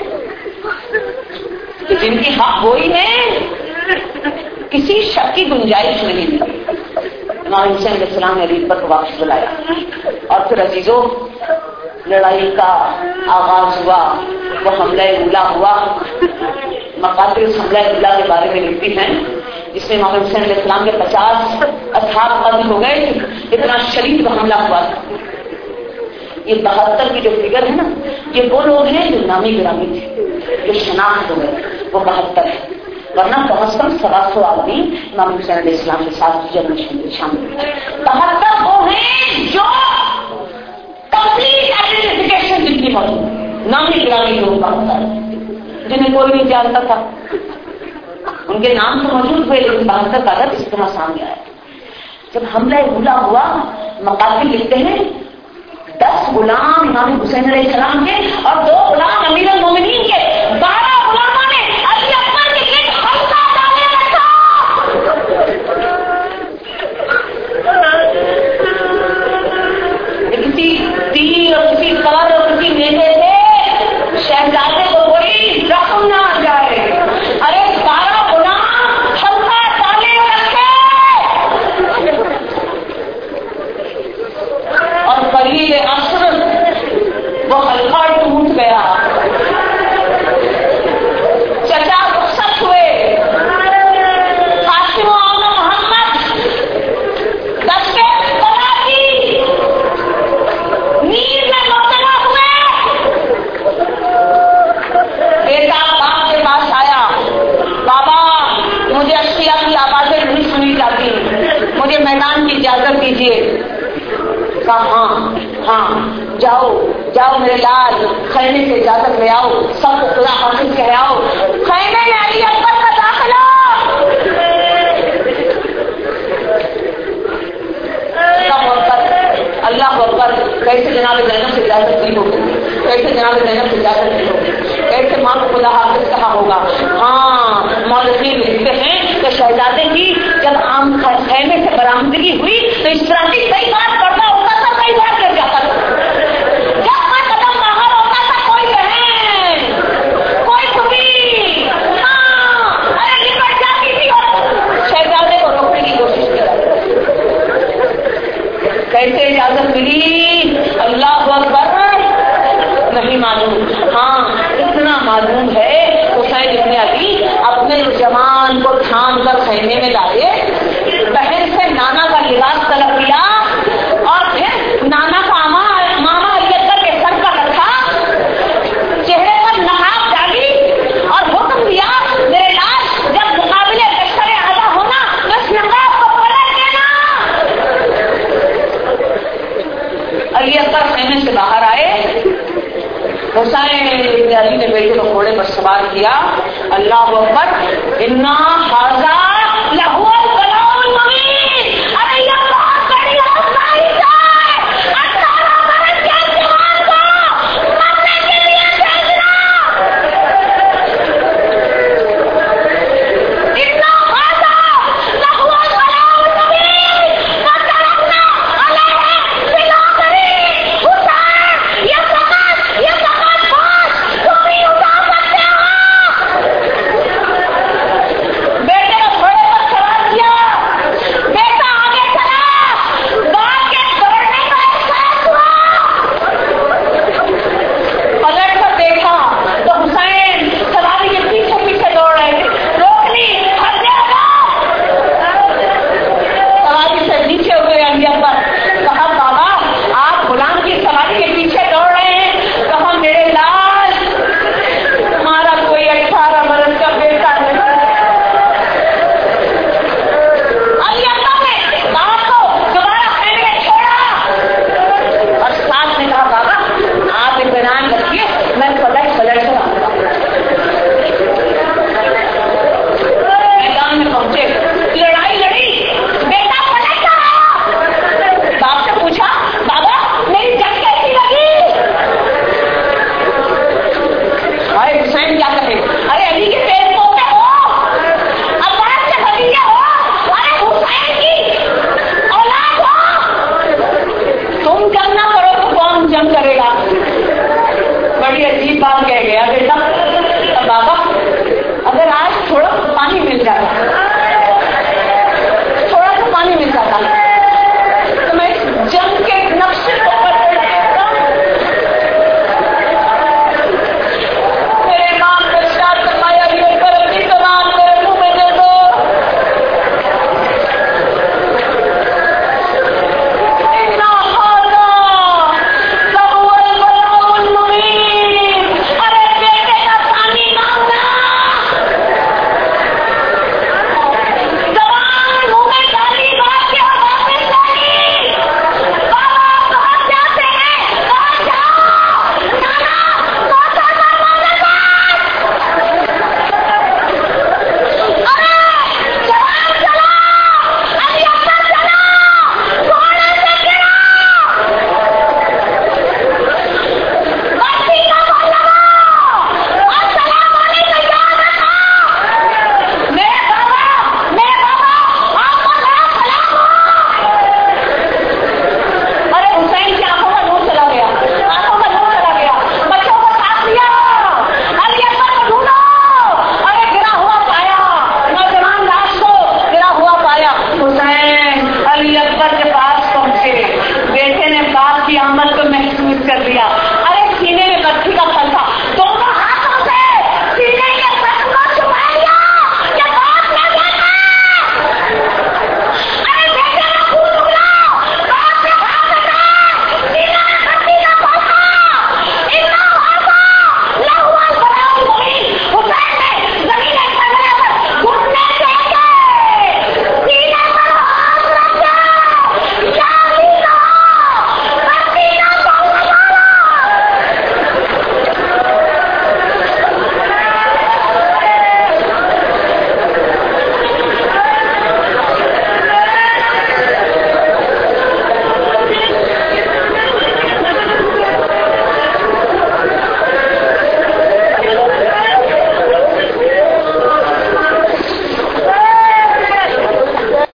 [SPEAKER 1] جن کی حق گوئی ہے کسی شک کی گنجائش نہیں. امام حسین علیہ السلام نے علی اکبر کو واپس بلایا اور پھر عزیزوں لڑائی کا آغاز ہوا. وہ حملہ اولا ہوا. مقاتل حملہ اولا کے بارے میں لکھتی ہیں جس میں امام حسین علیہ السلام کے پچاس اصحاب قتل ہو گئے. اتنا شدید وہ حملہ ہوا. یہ بہتر کی جو فگر ہے نا، یہ وہ لوگ ہیں جو نامی گرامی تھے، جو شناخت ہو گئے، وہ بہتر ہے. ورنہ کم از کم سوا سو آدمی امام حسین علیہ السلام کے ساتھ جنگ میں شامل ہوئے. بہتر وہ ہیں جو کمپلیٹ آئیڈینٹیفیکیشن جن کی موجود، نامی گرامی لوگ کا ہوتا ہے جنہیں کوئی نہیں جانتا تھا، ان کے نام تو موجود ہوئے لیکن بہتر کا عدد اس طرح سامنے آیا. جب حملہ حملہ ہوا مقاتل لکھتے ہیں دس غلام امام حسین علیہ السلام کے اور دو غلام امیر المومنین کے، بارہ غلاموں نے علی اکبر کے گرد حلقہ ڈالے رکھا. کسی تیر اور کسی کلر اور کسی نیزے سے شہزادے کو کوئی زخم نہ آ جائے. ارے بارہ غلام حلقہ ڈالے رکھے اور قریب عصر وہ حلقہ ٹوٹ گیا. چچا رخصت ہوئے، قاسم و عون محمد دستے بنا کی نیند میں مبتلا ہوئے. بیٹا باپ کے پاس آیا، بابا مجھے اشیاء کی آوازیں نہیں سنی جاتی، مجھے میدان کی اجازت دیجیے. کہا ہاں ہاں جاؤ جاؤ میرے لال، خیمے سے اجازت لے آؤ، سب کو خدا حافظ کہہ آؤ. خیمے میں علی اکبر کا داخلہ. اللہ اکبر اللہ اکبر. کیسے جناب زینب سے اجازت دی ہوگی، کیسے جناب زینب سے اجازت دی ہوگی، کیسے ماں کو خدا حافظ کہا ہوگا. ہاں مولوی لکھتے ہیں کہ شہزادے کی جب عام خیمے سے برآمدگی ہوئی تو اس طرح کی کئی بار پردہ ہوتا تھا، کئی بار گر جاتا تھا. جب میں قدم باہر ہوتا تھا کوئی بہن کوئی پھوپھی ہاں ارے لپٹ جاتی تھی اور شہزادے کو روکنے کی کوشش کی جاتی. کیسے اجازت ملی اللہ اکبر نہیں معلوم. ہاں اتنا معلوم ہے حسین ابن علی اپنے جوان کو تھام کر خیمے میں لائے، بہن سے نانا کا لباس طلب کیا اور پھر نانا کا ماما علی اکبر کے سر پر رکھا، چہرے پر نقاب ڈالی اور حکم دیا میرے لال جب مقابلے لشکر اعلیٰ ہونا تو اس نقاب کو پلٹ دینا. علی اکبر خیمے سے باہر آئے، حسین ابن علی نے بیٹے کو گھوڑے پر سوار کیا. اللہ اکبر. انا حاضہ